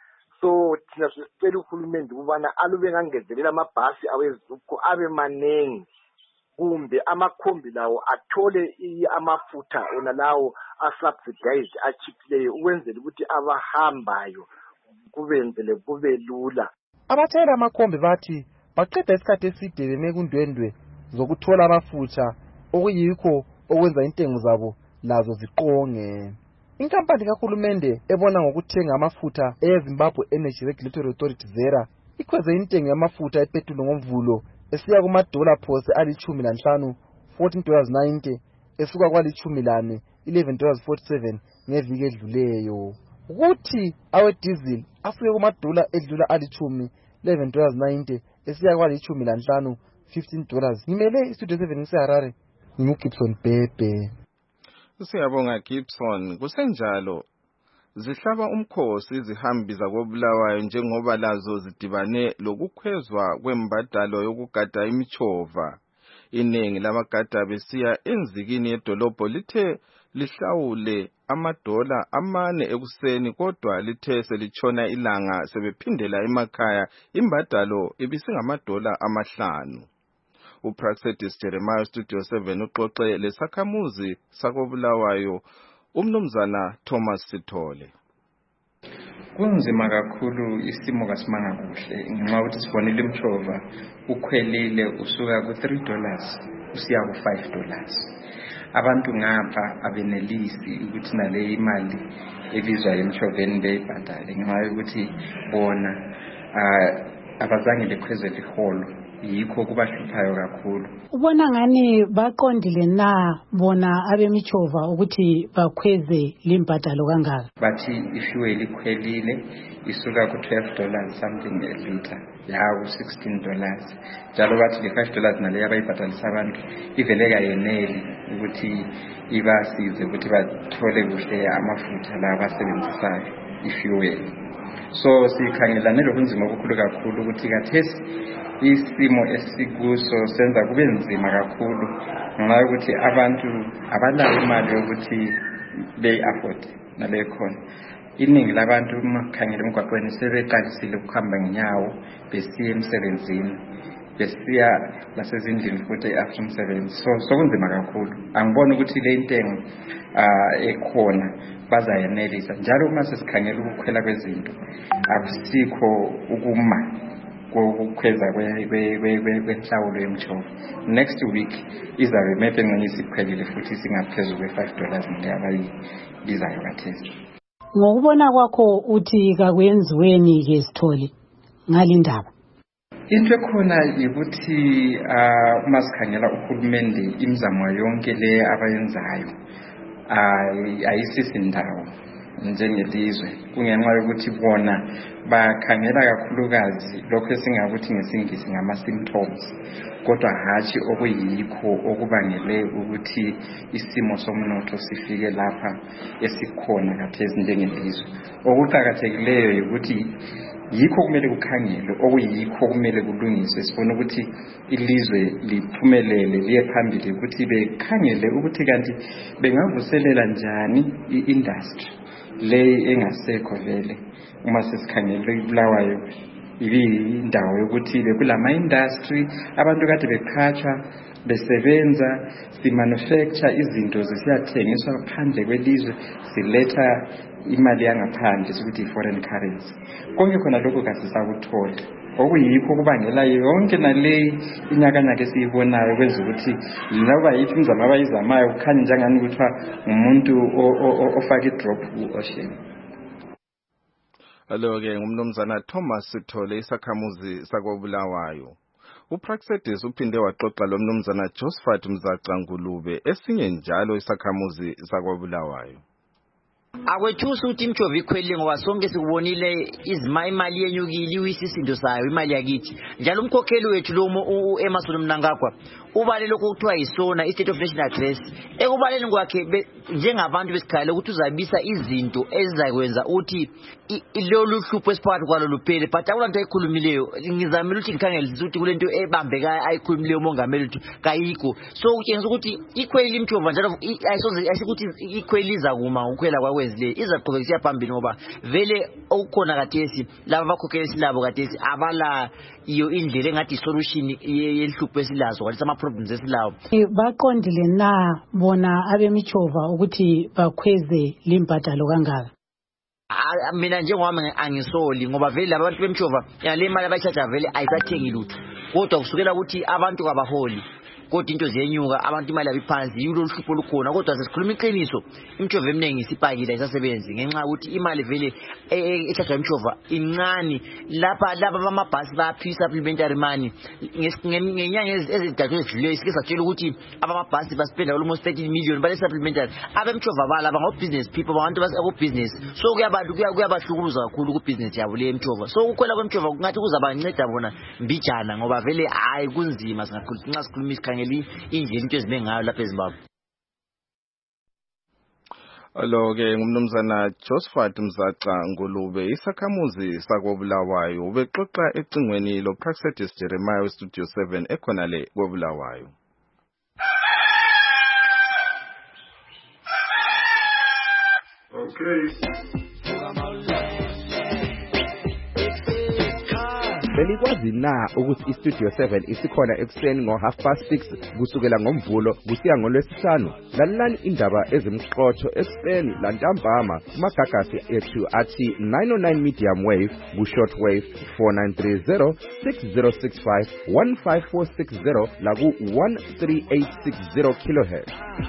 So thina sicela uhulumende ukubana alube ngangezelela amabhasi awezupho abe manengi kumbe amakhombi lawo athole amafutha ona lawo asubsidized achiphileyo ukwenzela ukuthi abahambayo kubenzele kube lula. Abatshayeli amakhombi bathi baqeda isikhathi eside beme kundwendwe zokuthola amafutha okuyikho okwenza intengo zabo lazo ziqonge. Inkampani kahulumende ebona ngokuthenga amafutha eZimbabwe Energy Regulatory Authority ZERA ikhweze intengo yamafutha epetrol ngomvulo esiya kuma dollar phose alichumi lanhlanu fourteen dollars ninety esuka kwalichumi lane eleven dollars forty-seven ngeviki edluleyo. Ukuthi awe diesel afike kuma dollar edlula alichumi eleven dollars ninety esiya kwalichumi lanhlanu fifteen dollars. Ngimele istudio seven ngiseHarare ngikuGibson Bebe. Siyabonga Gibson. Kusenjalo zihlaba umkhosi izihambi zakobulawayo njengoba lazo zidibane lokukhwezwa kwembadalo yokugada imichova. Iningi labagada besiya enzikini yedolobho lithe lihlawule amadola amane ekuseni kodwa lithe selitshona ilanga sebephindela emakhaya imbadalo ibisingamadola amahlanu. uPraxedis Jeremiah Studio seven uxoxe lesakhamuzi sakobulawayo umnumzana Thomas Sithole. Kunzima kakhulu isimo kasimanga kuhle ngenxa ukuthi sibonile imchova ukhwelile usuka ku three dollars usiya ku five dollars. Abantu ngapha abenelisi ukuthi nale imali ebizwa emchoveni beyibhadale ngenxa ukuthi bona abazange bekhweze liholo yikho kubahluphayo kakhulu. Ubona ngani baqondile na bona abemichova ukuthi bakhweze limbadalo kangaka? Bathi ifuel ikhwelile isuka ku twelve dollars something a liter yaku sixteen dollars. Njalo bathi le five dollars nale yabayibhadalisa abantu ivele kayeneli ukuthi ibasize ukuthi bathole kuhle amafutha la abasebenzisayo ifuel. So sikhangelane lokunzima okukhulu kakhulu ukuthi kathesi isimo esikuso senza kube nzima kakhulu ngenxa yokuthi abantu abanayo imali yokuthi bey afford nale khona. Iningi labantu makhangela emgwaqweni sebeqalisile ukuhamba ngenyawo besiya emsebenzini besiya lasezindlini futhi after umsebenzi. So sokunzima kakhulu. Angibona ukuthi le intengo ekhona bazayenelisa njalo uma sesikhangela ukukhwela kwezinto akusikho ukuma kokukhweza kwenhlawulo yemchova. Next week izabe mephe ngani sikhwelile futhi singaphezulu kwe five dollars ngeyabayibizayo kathesi. Ngokubona kwakho uthi kakwenziweni ke Sithole ngalindaba? Into ekhona ukuthi uma sikhangela uhulumende imizamo yonke le abayenzayo ayisisi ndawo njengelizwe kungenxa yokuthi bona bakhangela kakhulukazi lokho esingakuthi ngesingisi ngama-symptoms kodwa hatshi okuyikho okubangele ukuthi isimo somnotho sifike lapha esikhona kathesi njengelizwe. Okuqakathekileyo ukuthi yikho kumele kukhangelwe okuyikho kumele kulungiswe sibone ukuthi ilizwe liphumelele liye phambili ukuthi bekhangele ukuthi kanti bengavuselela njani i-industry le engasekho vele uma sesikhangele ibulawayo ibindawo yokuthi bekulama industry abantu kade beqhatsha besebenza simanufacture izinto zisiyathengiswa phandle kwelizwe siletha imali yangaphandle sokuthi foreign currency konke khona lokho kasisakuthola okuyikho kubangela yonke nale inyakanyaka esiyibonayo kwenza ukuthi laba yithi imizamo abayizamayo kukhanya njengani kuthiwa umuntu ofake drop ku-ocean. Alo-ke ngumnumzana Thomas Sithole isakhamuzi sakobulawayo. uPraxedis uphinde waxoxa lo mnumzana Josephat Mzaca Ngulube esinye njalo isakhamuzi sakobulawayo. Akwethusa ukuthi imjova ikhwelile ngoba sonke sikubonile izima imali yenyukile uyisisindo sayo imali yakithi njalo umkhokheli wethu lo Emerson Mnangagwa ubale lokho kuthiwa yisona i-State of National Address ekubaleni kwakhe njengabantu besikhala ukuthi uzabisa izinto ezizakwenza ukuthi lolu hlupho esiphakathi kwalo luphele but akulanto ayikhulumileyo ngizamile ukuthi ngikhangele ukuthi kulento ebambekayo ayikhulumileyo umongameli ukuthi kayikho so utshengisa ukuthi ikhwelile imjova njalo ayisoze ayikuthi ikhweliza kuma ukhwela kwakwe le izaqhubekisa phambili ngoba vele okukhona kathesi laba bakhokheli silabo kathesi abala iyo indlela engathi solution yehlupho esilazo kwathi ama problems esilawo baqondile na bona abemichova ukuthi bakhweze limbadalo kangaka. Mina njengowami angisoli ngoba vele abantu bemchova le mali abayichaja vele ayisathengi lutho kodwa kusukela ukuthi abantu kabaholi kodwa into ziyenyuka abantu imali abiphansi yilo hlupho lukhona kodwa sesikhuluma iqiniso imchova eminingi isipakile ayisasebenzi ngenxa ukuthi imali vele echaja imchova incane lapha laba bamabhasi baphi supplementary money ngenyanga ezidathu ezidlule isike satshela ukuthi abamabhasi baspenda almost thirty million bale supplementary abemchova bala bango business people abantu base business so kuyabantu kuyabahlukuza kakhulu ku business yabo le emchova so ukukhwela kwemchova kungathi kuzabanceda bona mbijana ngoba vele hayi kunzima singakhuluma sikhuluma isikhangeli indlela into ezibe ngayo lapha eZimbabwe. Alo-ke ngumnumzana Josephat Mzaca Ngulube isakhamuzi sakobulawayo ubexoxa ecingweni lo Praxedis Jeremiah weStudio seven ekhona le kobulawayo. Okay. Belikwazi na ukuthi iStudio seven isikhona ekuseni ngo half past six kusukela ngomvulo kusiya ngolwesihlanu lalelani indaba ezimxotho ekuseni lantambama kumagagasi ethu athi nine oh nine medium wave ku short wave four nine three zero six zero six five one five four six zero la ku one three eight six zero kilohertz.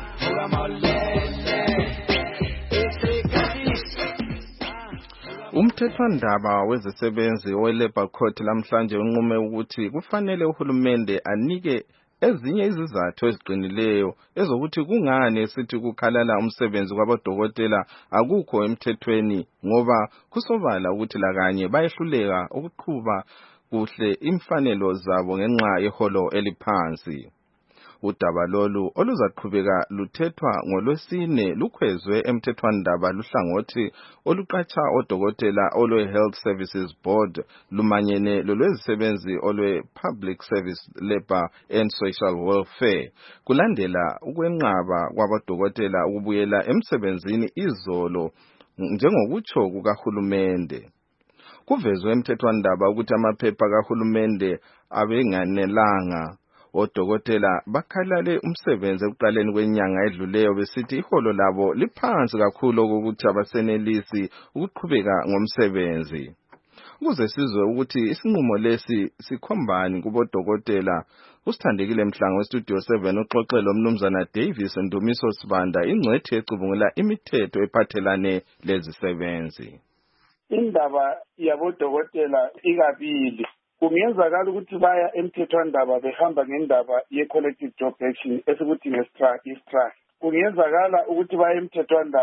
Umthethwandaba wezisebenzi we-Labour Court lamhlanje unqume ukuthi kufanele uhulumende anike ezinye izizathu eziqinileyo ezokuthi kungani esithi kukhalala umsebenzi kwabodokotela akukho emthethweni ngoba kusobala ukuthi lakanye bayehluleka ukuqhuba kuhle imfanelo zabo ngenxa yeholo eliphansi. Udaba lolu oluzaqhubeka luthethwa ngolwesine lukhwezwe emthethwandaba luhlangothi oluqatsha odokotela olwe Health Services Board lumanyene lolwezisebenzi olwe Public Service Labour and Social Welfare kulandela ukwenqaba kwabodokotela ukubuyela emsebenzini izolo njengokutsho kukahulumende. Kuvezwe emthethwandaba ukuthi amaphepha kahulumende abenganelanga. Odokotela bakhalale umsebenzi ekuqaleni kwenyanga edluleyo besithi iholo labo liphansi kakhulu ukuthi abasenelisi ukuqhubeka ngomsebenzi. Ukuze sizwe ukuthi isinqumo lesi sikhombani kubodokotela usithandekile Mhlango weStudio seven uxoxe lo mnumzana Davis Ndumiso Sibanda ingcwethi ecubungula imithetho ephathelane lezisebenzi. Indaba yabodokotela ikabili kungenzakala ukuthi baya emthethwandaba behamba ngendaba ye-collective job action esikuthi nge-strike. Kungenzakala ukuthi baya emthethwandaba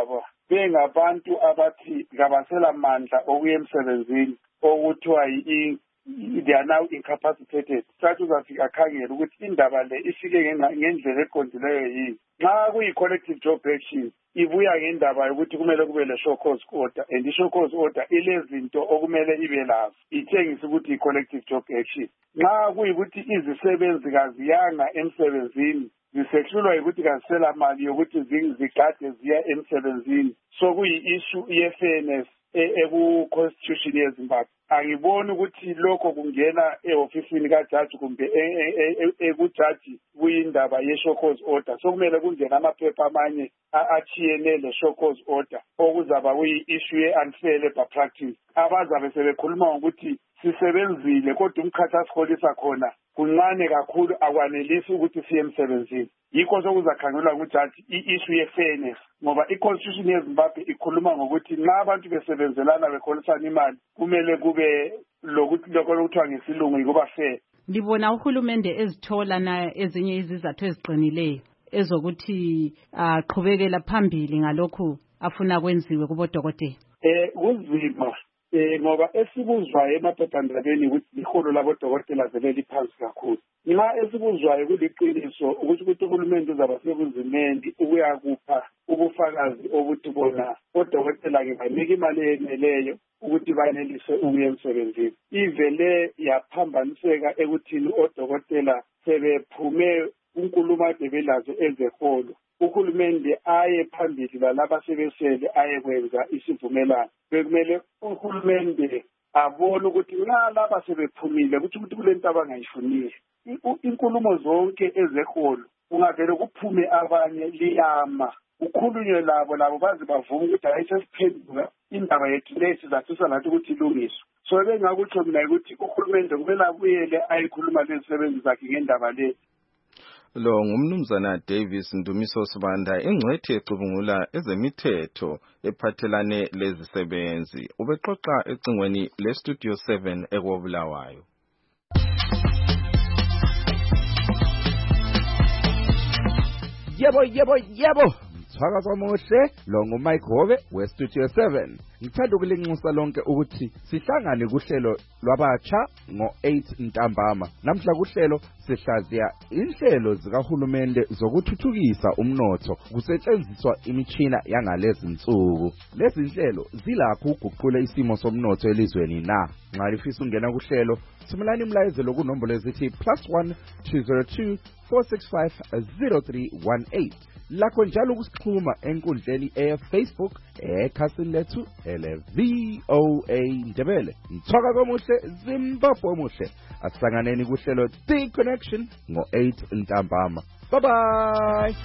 bengabantu abathi kabasela mandla okuya emsebenzini okuthiwa yi they are now incapacitated. Sathi uzafika akhangela ukuthi indaba le ifike ngendlela eqondileyo yini. Nxa kuyi-collective job action ibuya ngendaba yokuthi kumele kube le-show cause order, and i-show cause order ilezinto okumele ibe lazo itshengisa ukuthi i-collective job action. Nxa kuyikuthi izisebenzi kaziyanga emsebenzini zisehlulwa ukuthi kazisela mali yokuthi zigade ziya emsebenzini, so kuyi-issue ye-fairness eku-constitution yeZimbabwe. Angiboni ukuthi lokho kungena e-ofisini kajaji kumbe ekujaji kuyindaba ye-show cause order. So kumele kungena amaphepha amanye achiyene le-show cause order okuzaba kuyi-issue ye-unfair labor practice. Abazabe sebekhuluma ngokuthi sisebenzile kodwa umkhathi asiholisa khona kuncane kakhulu akwanelisi ukuthi siye emsebenzini. Yikho sokuzakhangelwa ngujaji i-issue ye-fairness, ngoba i-constitution yeZimbabwe ikhuluma ngokuthi nxa abantu besebenzelana beholisana imali kumele kube lokuthi lokho lokuthiwa ngesilungu yikuba fair. Ngibona uhulumende ezithola na ezinye izizathu eziqinileyo ezokuthi aqhubekela phambili ngalokhu afuna kwenziwe kubodokotela. Eh kunzima eh ngoba esikuzwayo emaphephandabeni ukuthi iholo labodokotela zeleli phansi kakhulu. Nxa esikuzwayo kuliqiniso ukuthi ukuthi uhulumende uzaba sebunzimeni ukuyakupha ubufakazi obuthi bona odokotela ngibanika imali eyeneleyo ukuthi banelise ukuya emsebenzini. Ivele yaphambaniseka ekuthini odokotela sebephume unkulumo ade belazo ezeholo. Uhulumende aye phambili lalaba sebesele aye kwenza isivumelano. Bekumele uhulumende abone ukuthi nxa laba sebephumile ukuthi ukuthi kulento abangayifuniyo. Inkulumo zonke ezeholo ungavele kuphume abanye liyama ukhulunywe labo labo bazi bavuma ukuthi ayisesiphenduka indaba yethu lethi zathisa lathi ukuthi ilungiswe. So bengakutsho mina ukuthi uhulumende kumele abuyele ayikhuluma lezisebenzi zakhe ngendaba le. Lo ngumnumzana Davis Ndumiso Sibanda, ingcwethi ecubungula ezemithetho ephathelane lezisebenzi. Ubexoxa ecingweni le Studio seven eKobulawayo. Yebo yebo yebo Mthwakazi omuhle lo nguMike Hove we Studio seven. Ngithanda ukulinxusa lonke ukuthi sihlangane kuhlelo lwabatsha ngo eight ntambama. Namhla kuhlelo sihlaziya inhlelo zikahulumende zokuthuthukisa umnotho kusetshenziswa imichina yangalezi insuku. Lezi inhlelo zilakho ukuguqula isimo somnotho elizweni na. Nxa lifisa ungena kuhlelo thumelani imlayezelo kunombolo ezithi plus one two zero two four six five zero three one eight. Lakho njalo kusixhuma enkundleni e-Facebook ekhasini lethu ele V O A Ndebele. Mthwakazi omuhle Zimbabwe omuhle. Asihlanganeni kuhlelo The Connection ngo eight ntambama. Bye bye.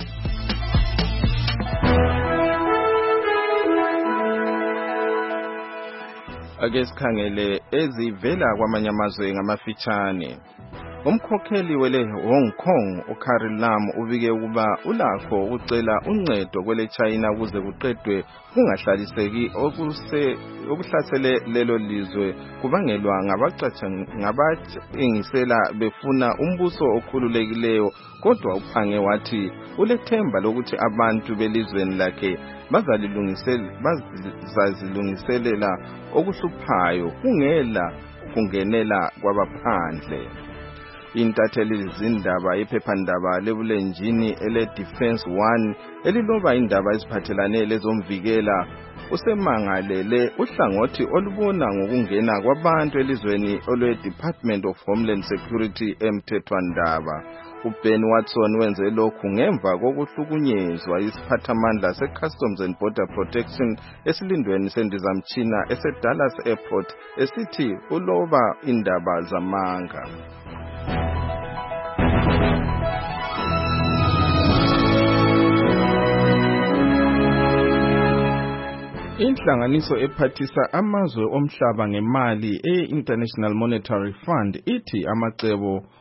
Ake sikhangele ezivela kwamanye amazwe ngamafitshane. Umkhokheli wele Hong Kong uCarrie Lam ubike ukuba ulakho ucela uncedo kwele China ukuze kuqedwe kungahlaliseki okuse okuhlasele lelo lizwe kubangelwa ngabacatsha ngabathengisela befuna umbuso okhululekileyo, kodwa uphange wathi ulethemba lokuthi abantu belizweni lakhe bazalilungisela bazazilungiselela okuhluphayo kungela kungenela kwabaphandle. Intatheli zindaba yephephandaba lebulenjini ele Defense one eliloba indaba eziphathelane lezomvikela usemangalele uhlangothi olubona ngokungena kwabantu elizweni olwe Department of Homeland Security emthethwandaba. uBen Watson wenze lokhu ngemva kokuhlukunyezwa isiphathamandla se-Customs and Border Protection esilindweni sendizamtshina ese-Dallas Airport esithi uloba indaba zamanga. Inhlanganiso ephathisa amazwe omhlaba ngemali e-International Monetary Fund ithi amacebo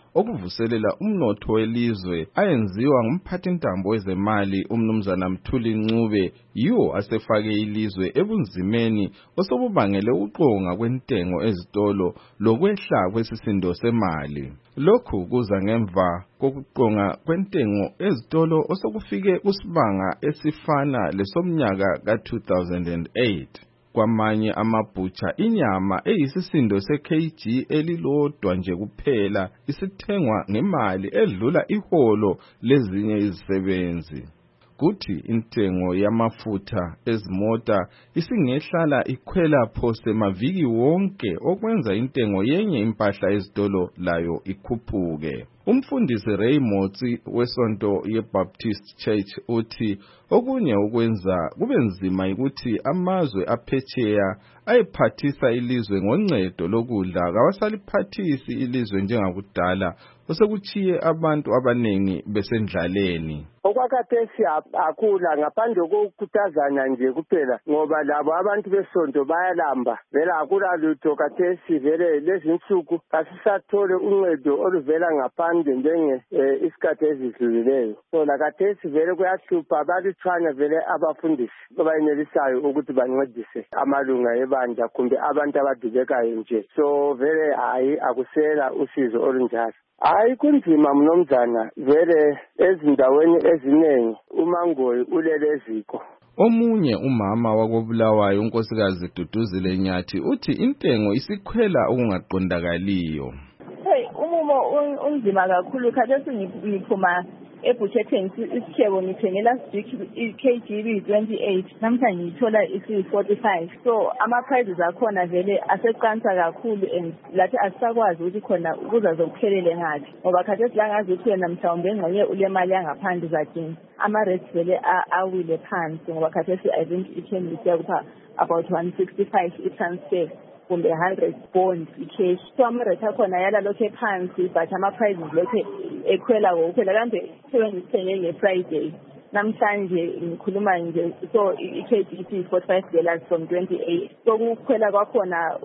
okuvuselela umnotho welizwe ayenziwa ngumphathintambo wezemali umnumzana Mthuli Ncube yiwo asefake ilizwe ebunzimeni osobubangele ukuqonga kwentengo ezitolo lokwehla kwesisindo semali. Lokhu kuza ngemva kokuqonga kwentengo ezitolo osokufike kusibanga esifana lesomnyaka ka two thousand eight. Kwamanye amabhutsha inyama eyisisindo se-kg elilodwa nje kuphela isithengwa ngemali edlula iholo lezinye izisebenzi. Kuthi intengo yamafutha ezimota isingehlala ikhwela phose maviki wonke okwenza intengo yenye impahla ezitolo layo ikhuphuke. Umfundisi Ray Motsi wesonto ye-Baptist Church uthi okunye ukwenza kube nzima ukuthi amazwe aphetsheya ayephathisa ilizwe ngoncedo lokudla kawasaliphathisi ilizwe njengakudala osekuchiye abantu abanengi besendlaleni. Okwakhathesi akula ngaphandle kokukuthazana nje kuphela ngoba labo abantu besonto bayalamba vele akula lutho khathesi vele lezi nsuku kasisathole uncedo oluvela ngaphandle njenge isikhathi ezidlulileyo. So lakhathesi vele kuyahlupha balutshwana vele abafundisi abayenelisayo ukuthi bancedise amalunga ebandla kumbe abantu abadubekayo nje. So vele hayi akusela usizo olunjalo. Hayi kunzima mnomzana vele ezindaweni eziningi umangoyi ulele eziko. Omunye umama wakobulawayo unkosikazi Duduzile Nyathi uthi intengo isikhwela okungaqondakaliyo. Hey umumo unzima kakhulu khathesi ngiphuma ebutchetheni isishebo ngithenge last week i-kg is twenty-eight namhlanje ngithola isi forty-five. So ama prices akhona vele aseqansa kakhulu and lathi asisakwazi ukuthi khona ukuza zokuphelele ngathi ngoba khathesi la ngazi ukuthi wena mhlawumbe engxenye ule mali yangaphandle zadini ama rates vele awile phansi ngoba khathesi I think i-ten isiya kupha about one sixty-five i-transfer kumbe one hundred bonds i-cash. So ama-rate akhona yala lokhe phansi but ama-prices lokhe ekhwela kokuphela kambe sengithenge nge-Friday namhlanje ngikhuluma nje so i-kg is forty-five dollars from twenty-eight. So kukhwela kwakhona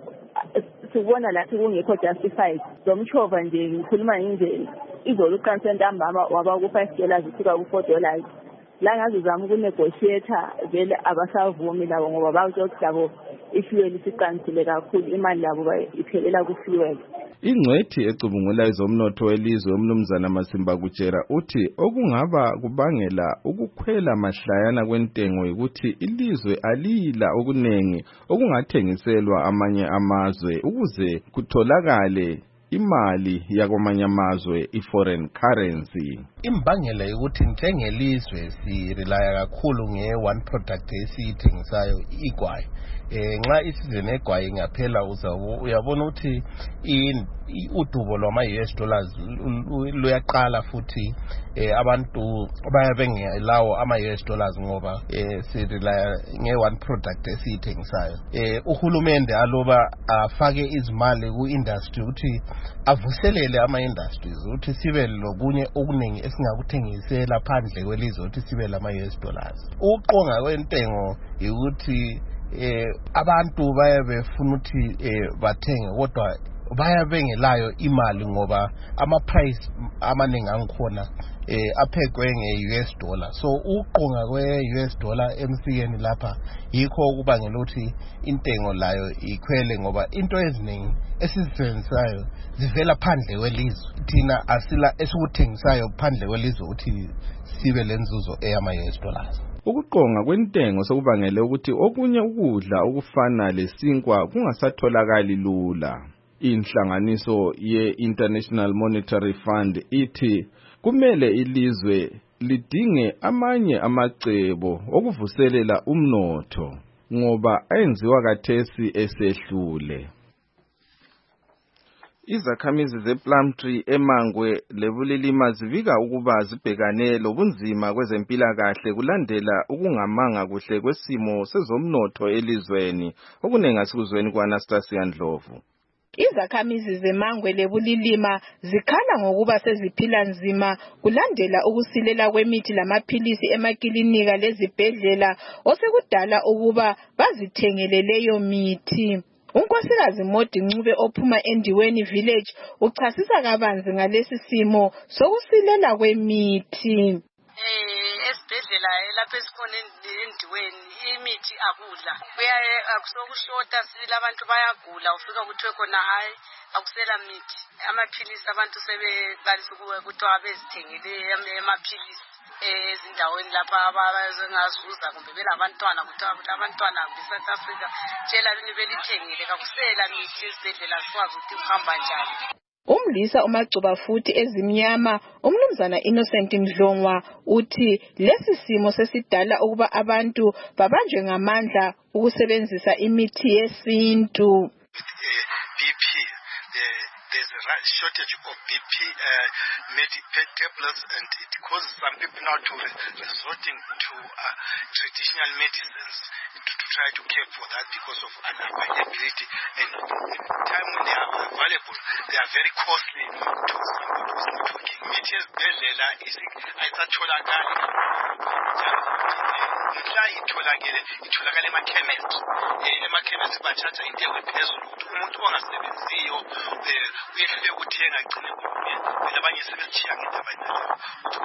sibona lathi kungekho justified. Zomchova nje ngikhuluma nje izolo uqanse ntambama waba ku-five dollars ufika ku-four dollars. La ngazi zami ukunegotiate vele abasavumi labo ngoba bazokuthi labo ifuel isiqansile kakhulu imali labo iphelela ku-fuel. Ingcwethi ecubungula izomnotho welizwe umnumzana Masimba Kutshera uthi okungaba kubangela ukukhwela mahlayana kwentengo ukuthi ilizwe alila okunengi okungathengiselwa amanye amazwe ukuze kutholakale imali yakwamanye amazwe i-foreign currency. Imbangela ukuthi njengelizwe sirelaya kakhulu nge-one product esiyithengisayo igwayi. Eh nxa isizini egwayi ngaphela uyabona ukuthi udubo lwama-U S dollars luyaqala futhi abantu bayabengelawo ama-U S dollars ngoba sirelaya nge-one product esiyithengisayo. Uhulumende aloba afake izimali ku-industry ukuthi avuselele ama-industries ukuthi sibe lokunye okuningi esingakuthengisela phandle kwelizwe ukuthi sibe lama-U S dollars. Ukuqonga kwentengo ukuthi eh abantu bayabefuna ukuthi eh bathenge kodwa bayabengelayo imali ngoba ama price amaningi angikhona eh aphekwe nge-U S dollar. So uqonga kwe-U S dollar emsikeni lapha yikho ukubangela ukuthi intengo layo ikhwele ngoba into eziningi esizisebenzisayo zivela phandle kwelizwe. Thina asila esikuthengisayo phandle kwelizwe ukuthi sibe lenzuzo eyama-U S dollars. Ukuqonga kwentengo sokubangele ukuthi okunye ukudla okufana lesinkwa kungasatholakali lula. Inhlanganiso ye-International Monetary Fund ithi kumele ilizwe lidinge amanye amacebo okuvuselela umnotho ngoba ayenziwa kathesi esehlule. Izakhamizi zePlumtree eMangwe leBulilima zivika ukuba zibhekane lobunzima kwezempilakahle kulandela ukungamanga kuhle kwesimo sezomnotho elizweni okunenga sikuzweni kwa-Anastasia Ndlovu. Izakhamizi zeMangwe leBulilima zikhala ngokuba seziphila nzima kulandela ukusilela kwemithi lamaphilisi emakilinika lezibhedlela osekudala ukuba bazithengele leyo mithi. Unkosikazi Modi Ncube ophuma eNdiweni Village uchasisa kabanzi ngalesi simo sokusilela kwemithi. Eh esibhedlela lapha esikhona eNdiweni imithi akudla. Kuyaye akusokushota sila abantu bayagula ufika kuthiwe khona hayi akusela mithi. Amaphilisi abantu sebeqalisa ukuthiwa bezithengele amaphilisi ezindaweni lapha abazengazuza kumbe belabantwana kuthiwa ukuthi abantwana beSouth Africa tshela bini belithengile kakusela mithi esibhedlela sikwazi ukuthi kuhamba njani. Umlisa uMagcuba futhi ezimnyama umnumzana Innocent Mdlongwa uthi lesi simo sesidala ukuba abantu babanjwe ngamandla ukusebenzisa imithi yesintu. B P there's a shortage of B P uh, medical tablets and it causes some people now to re resorting to uh, traditional medicines to, to try to care for that because of unavailability, and the time when they are available they are very costly to somebody who's not working. Imithi yezibhedlela ayisatholakali nxa itholakele itholakala emakhemesi emakhemesi batshatha intengo ephezulu ukuthi umuntu ongasebenziyo uyehlule ukuthenga agcine kumbe labanye sebetshiya ngendaba yaleyo ukuthi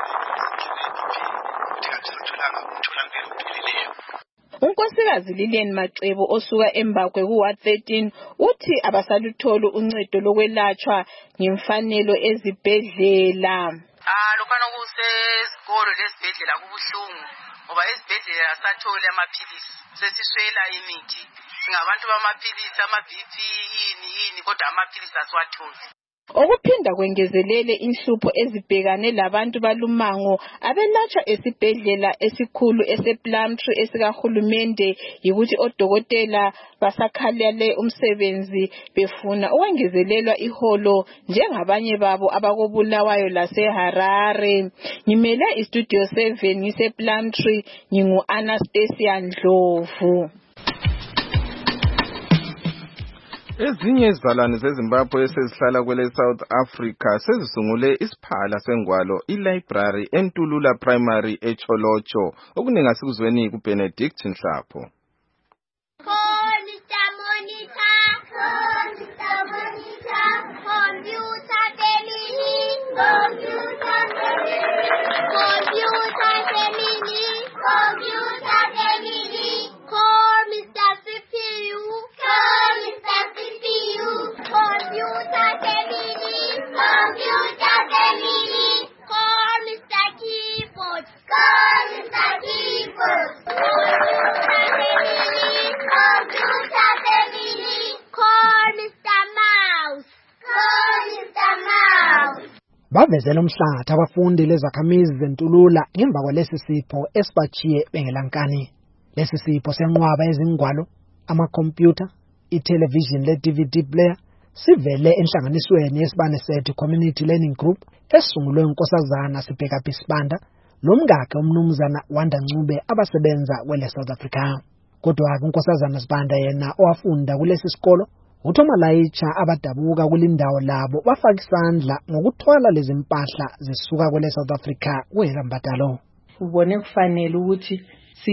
ukuthi kathisatholanga umtholampilo opheleleyo. Unkosikazi Lilian Macebo osuka eMbakwe ku Ward thirteen uthi abasalutholi uncedo lokwelatshwa ngemfanelo ezibhedlela. Ah lokwana kusesikolo lesibhedlela kubuhlungu ngoba esibhedlela asatholi amaphilisi sesiswela imithi. Singabantu bamaphilisi ama B P yini yini kodwa amaphilisi asiwatholi. Okuphinda kwengezelele inhlupho ezibhekane labantu balumango abelatshwa esibhedlela esikhulu esePlumtree esikahulumende yikuthi odokotela basakhalele umsebenzi befuna ukwengezelelwa iholo njengabanye babo abakobulawayo laseHarare. Ngimele istudio seven ngisePlumtree ngingu Anastasia Ndlovu. Ezinye izizalwane zeZimbabwe esezihlala kwele South Africa sezisungule isiphala sengwalo iLibrary eNtulula Primary eCholocho okuningi asikuzweni kuBenedict Nhlapho. Bavezela umhlatha abafundi lezakhamizi zentulula ngemva kwalesi sipho esibachiye bengelankani. Lesi sipho senqwaba ezingwalo, amakhompyutha, itelevision le-D V D player sivele enhlanganisweni yesibane sethu Community Learning Group esungulwe unkosazana Sibhekaphi Sibanda lomngakhe umnumzana Wanda Ncube abasebenza kwele South Africa. Kodwa unkosazana Sibanda yena owafunda kulesi sikolo uthoma layitsha abadabuka kulindawo labo bafaka isandla ngokuthwala lezi mpahla zisuka kwele South Africa kuyekambadalo. Ubone kufanele ukuthi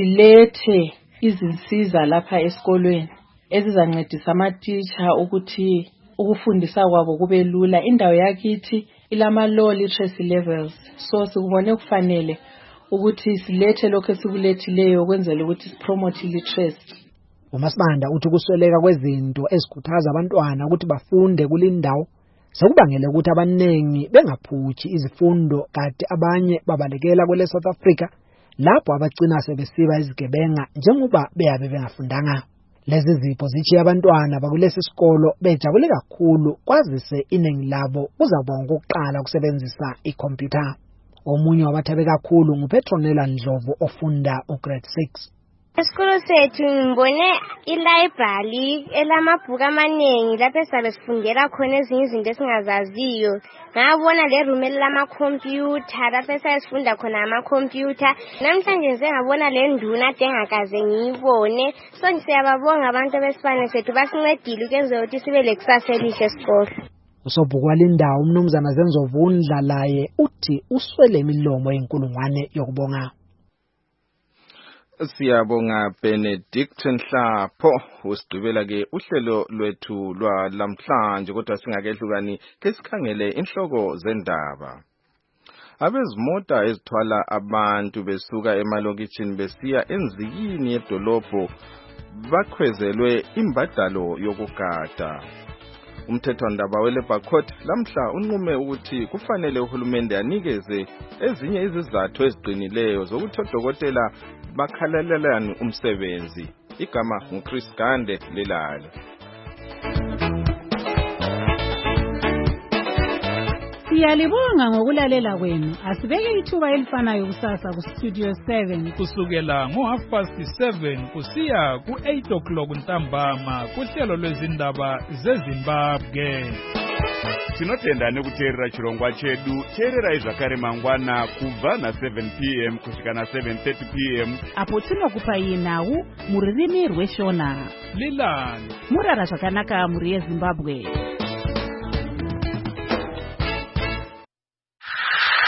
silethe izinsiza lapha esikolweni ezizancedisa ama-teacher ukuthi ukufundisa kwabo kube lula. Indawo yakithi ilama low literacy levels, so sikubone kufanele ukuthi silethe lokho esikulethileyo ukwenzela ukuthi sipromote literacy. uMasibanda uthi kusweleka kwezinto ezikhuthaza abantwana ukuthi bafunde kulindawo sekubangela ukuthi abanengi bengaphuthi izifundo kanti abanye babalekela kwele South Africa lapho abagcina sebesiba izigebenga njengoba beyabe bengafundanga. Lezi zipho zithi abantwana bakulesi sikolo bejabule kakhulu kwazise iningi labo uzabonga ukuqala ukusebenzisa ikhompyutha. Omunye wabathabe kakhulu nguPetronella Ndlovu ofunda ugrade six. Esikolo sethu ngibone ilibrary elamabhuku amaningi lapho esabe sifundela khona ezinye izinto esingazaziyo. Ngabona le room elamakhompyutha lapho esabe sifunda khona amakhompyutha. Namhlanje nje ngabona le nduna engakaze ngiyibone. So siyababonga abantu besifane sethu basincedile ukwenza ukuthi sibe lekusasa elihle esikolo. Usobhuku walindawo umnumzana Zenzovundla laye uthi uswele imilomo yenkulungwane yokubonga. Siyabonga Benedict Nhlapho usigqibela ke uhlelo lwethu lwalamhlanje kodwa singakehlukani ke sikhangele inhloko zendaba. Abezimota ezithwala abantu besuka emalokitshini besiya enzikini yedolobho bakhwezelwe imbadalo yokugada. Umthethwandaba weLabour Court lamhla unqume ukuthi kufanele uhulumende anikeze ezinye izizathu eziqinileyo zokuthi odokotela bakhalalelani umsebenzi. Igama nguChris Gande lelalo. Siyalibonga ngokulalela kwenu. Asibeke ithuba elifanayo kusasa ku Studio seven kusukela ngo half past seven kusiya ku eight o'clock ntambama kuhlelo lwezindaba zeZimbabwe. Tinotenda nekuteerera chirongwa chedu. Teererai zvakare mangwana kubva na seven p m kusvika na seven thirty p m apo tinokupai nhau mururimi rweshona. Lilani murara zvakanaka muri yeZimbabwe.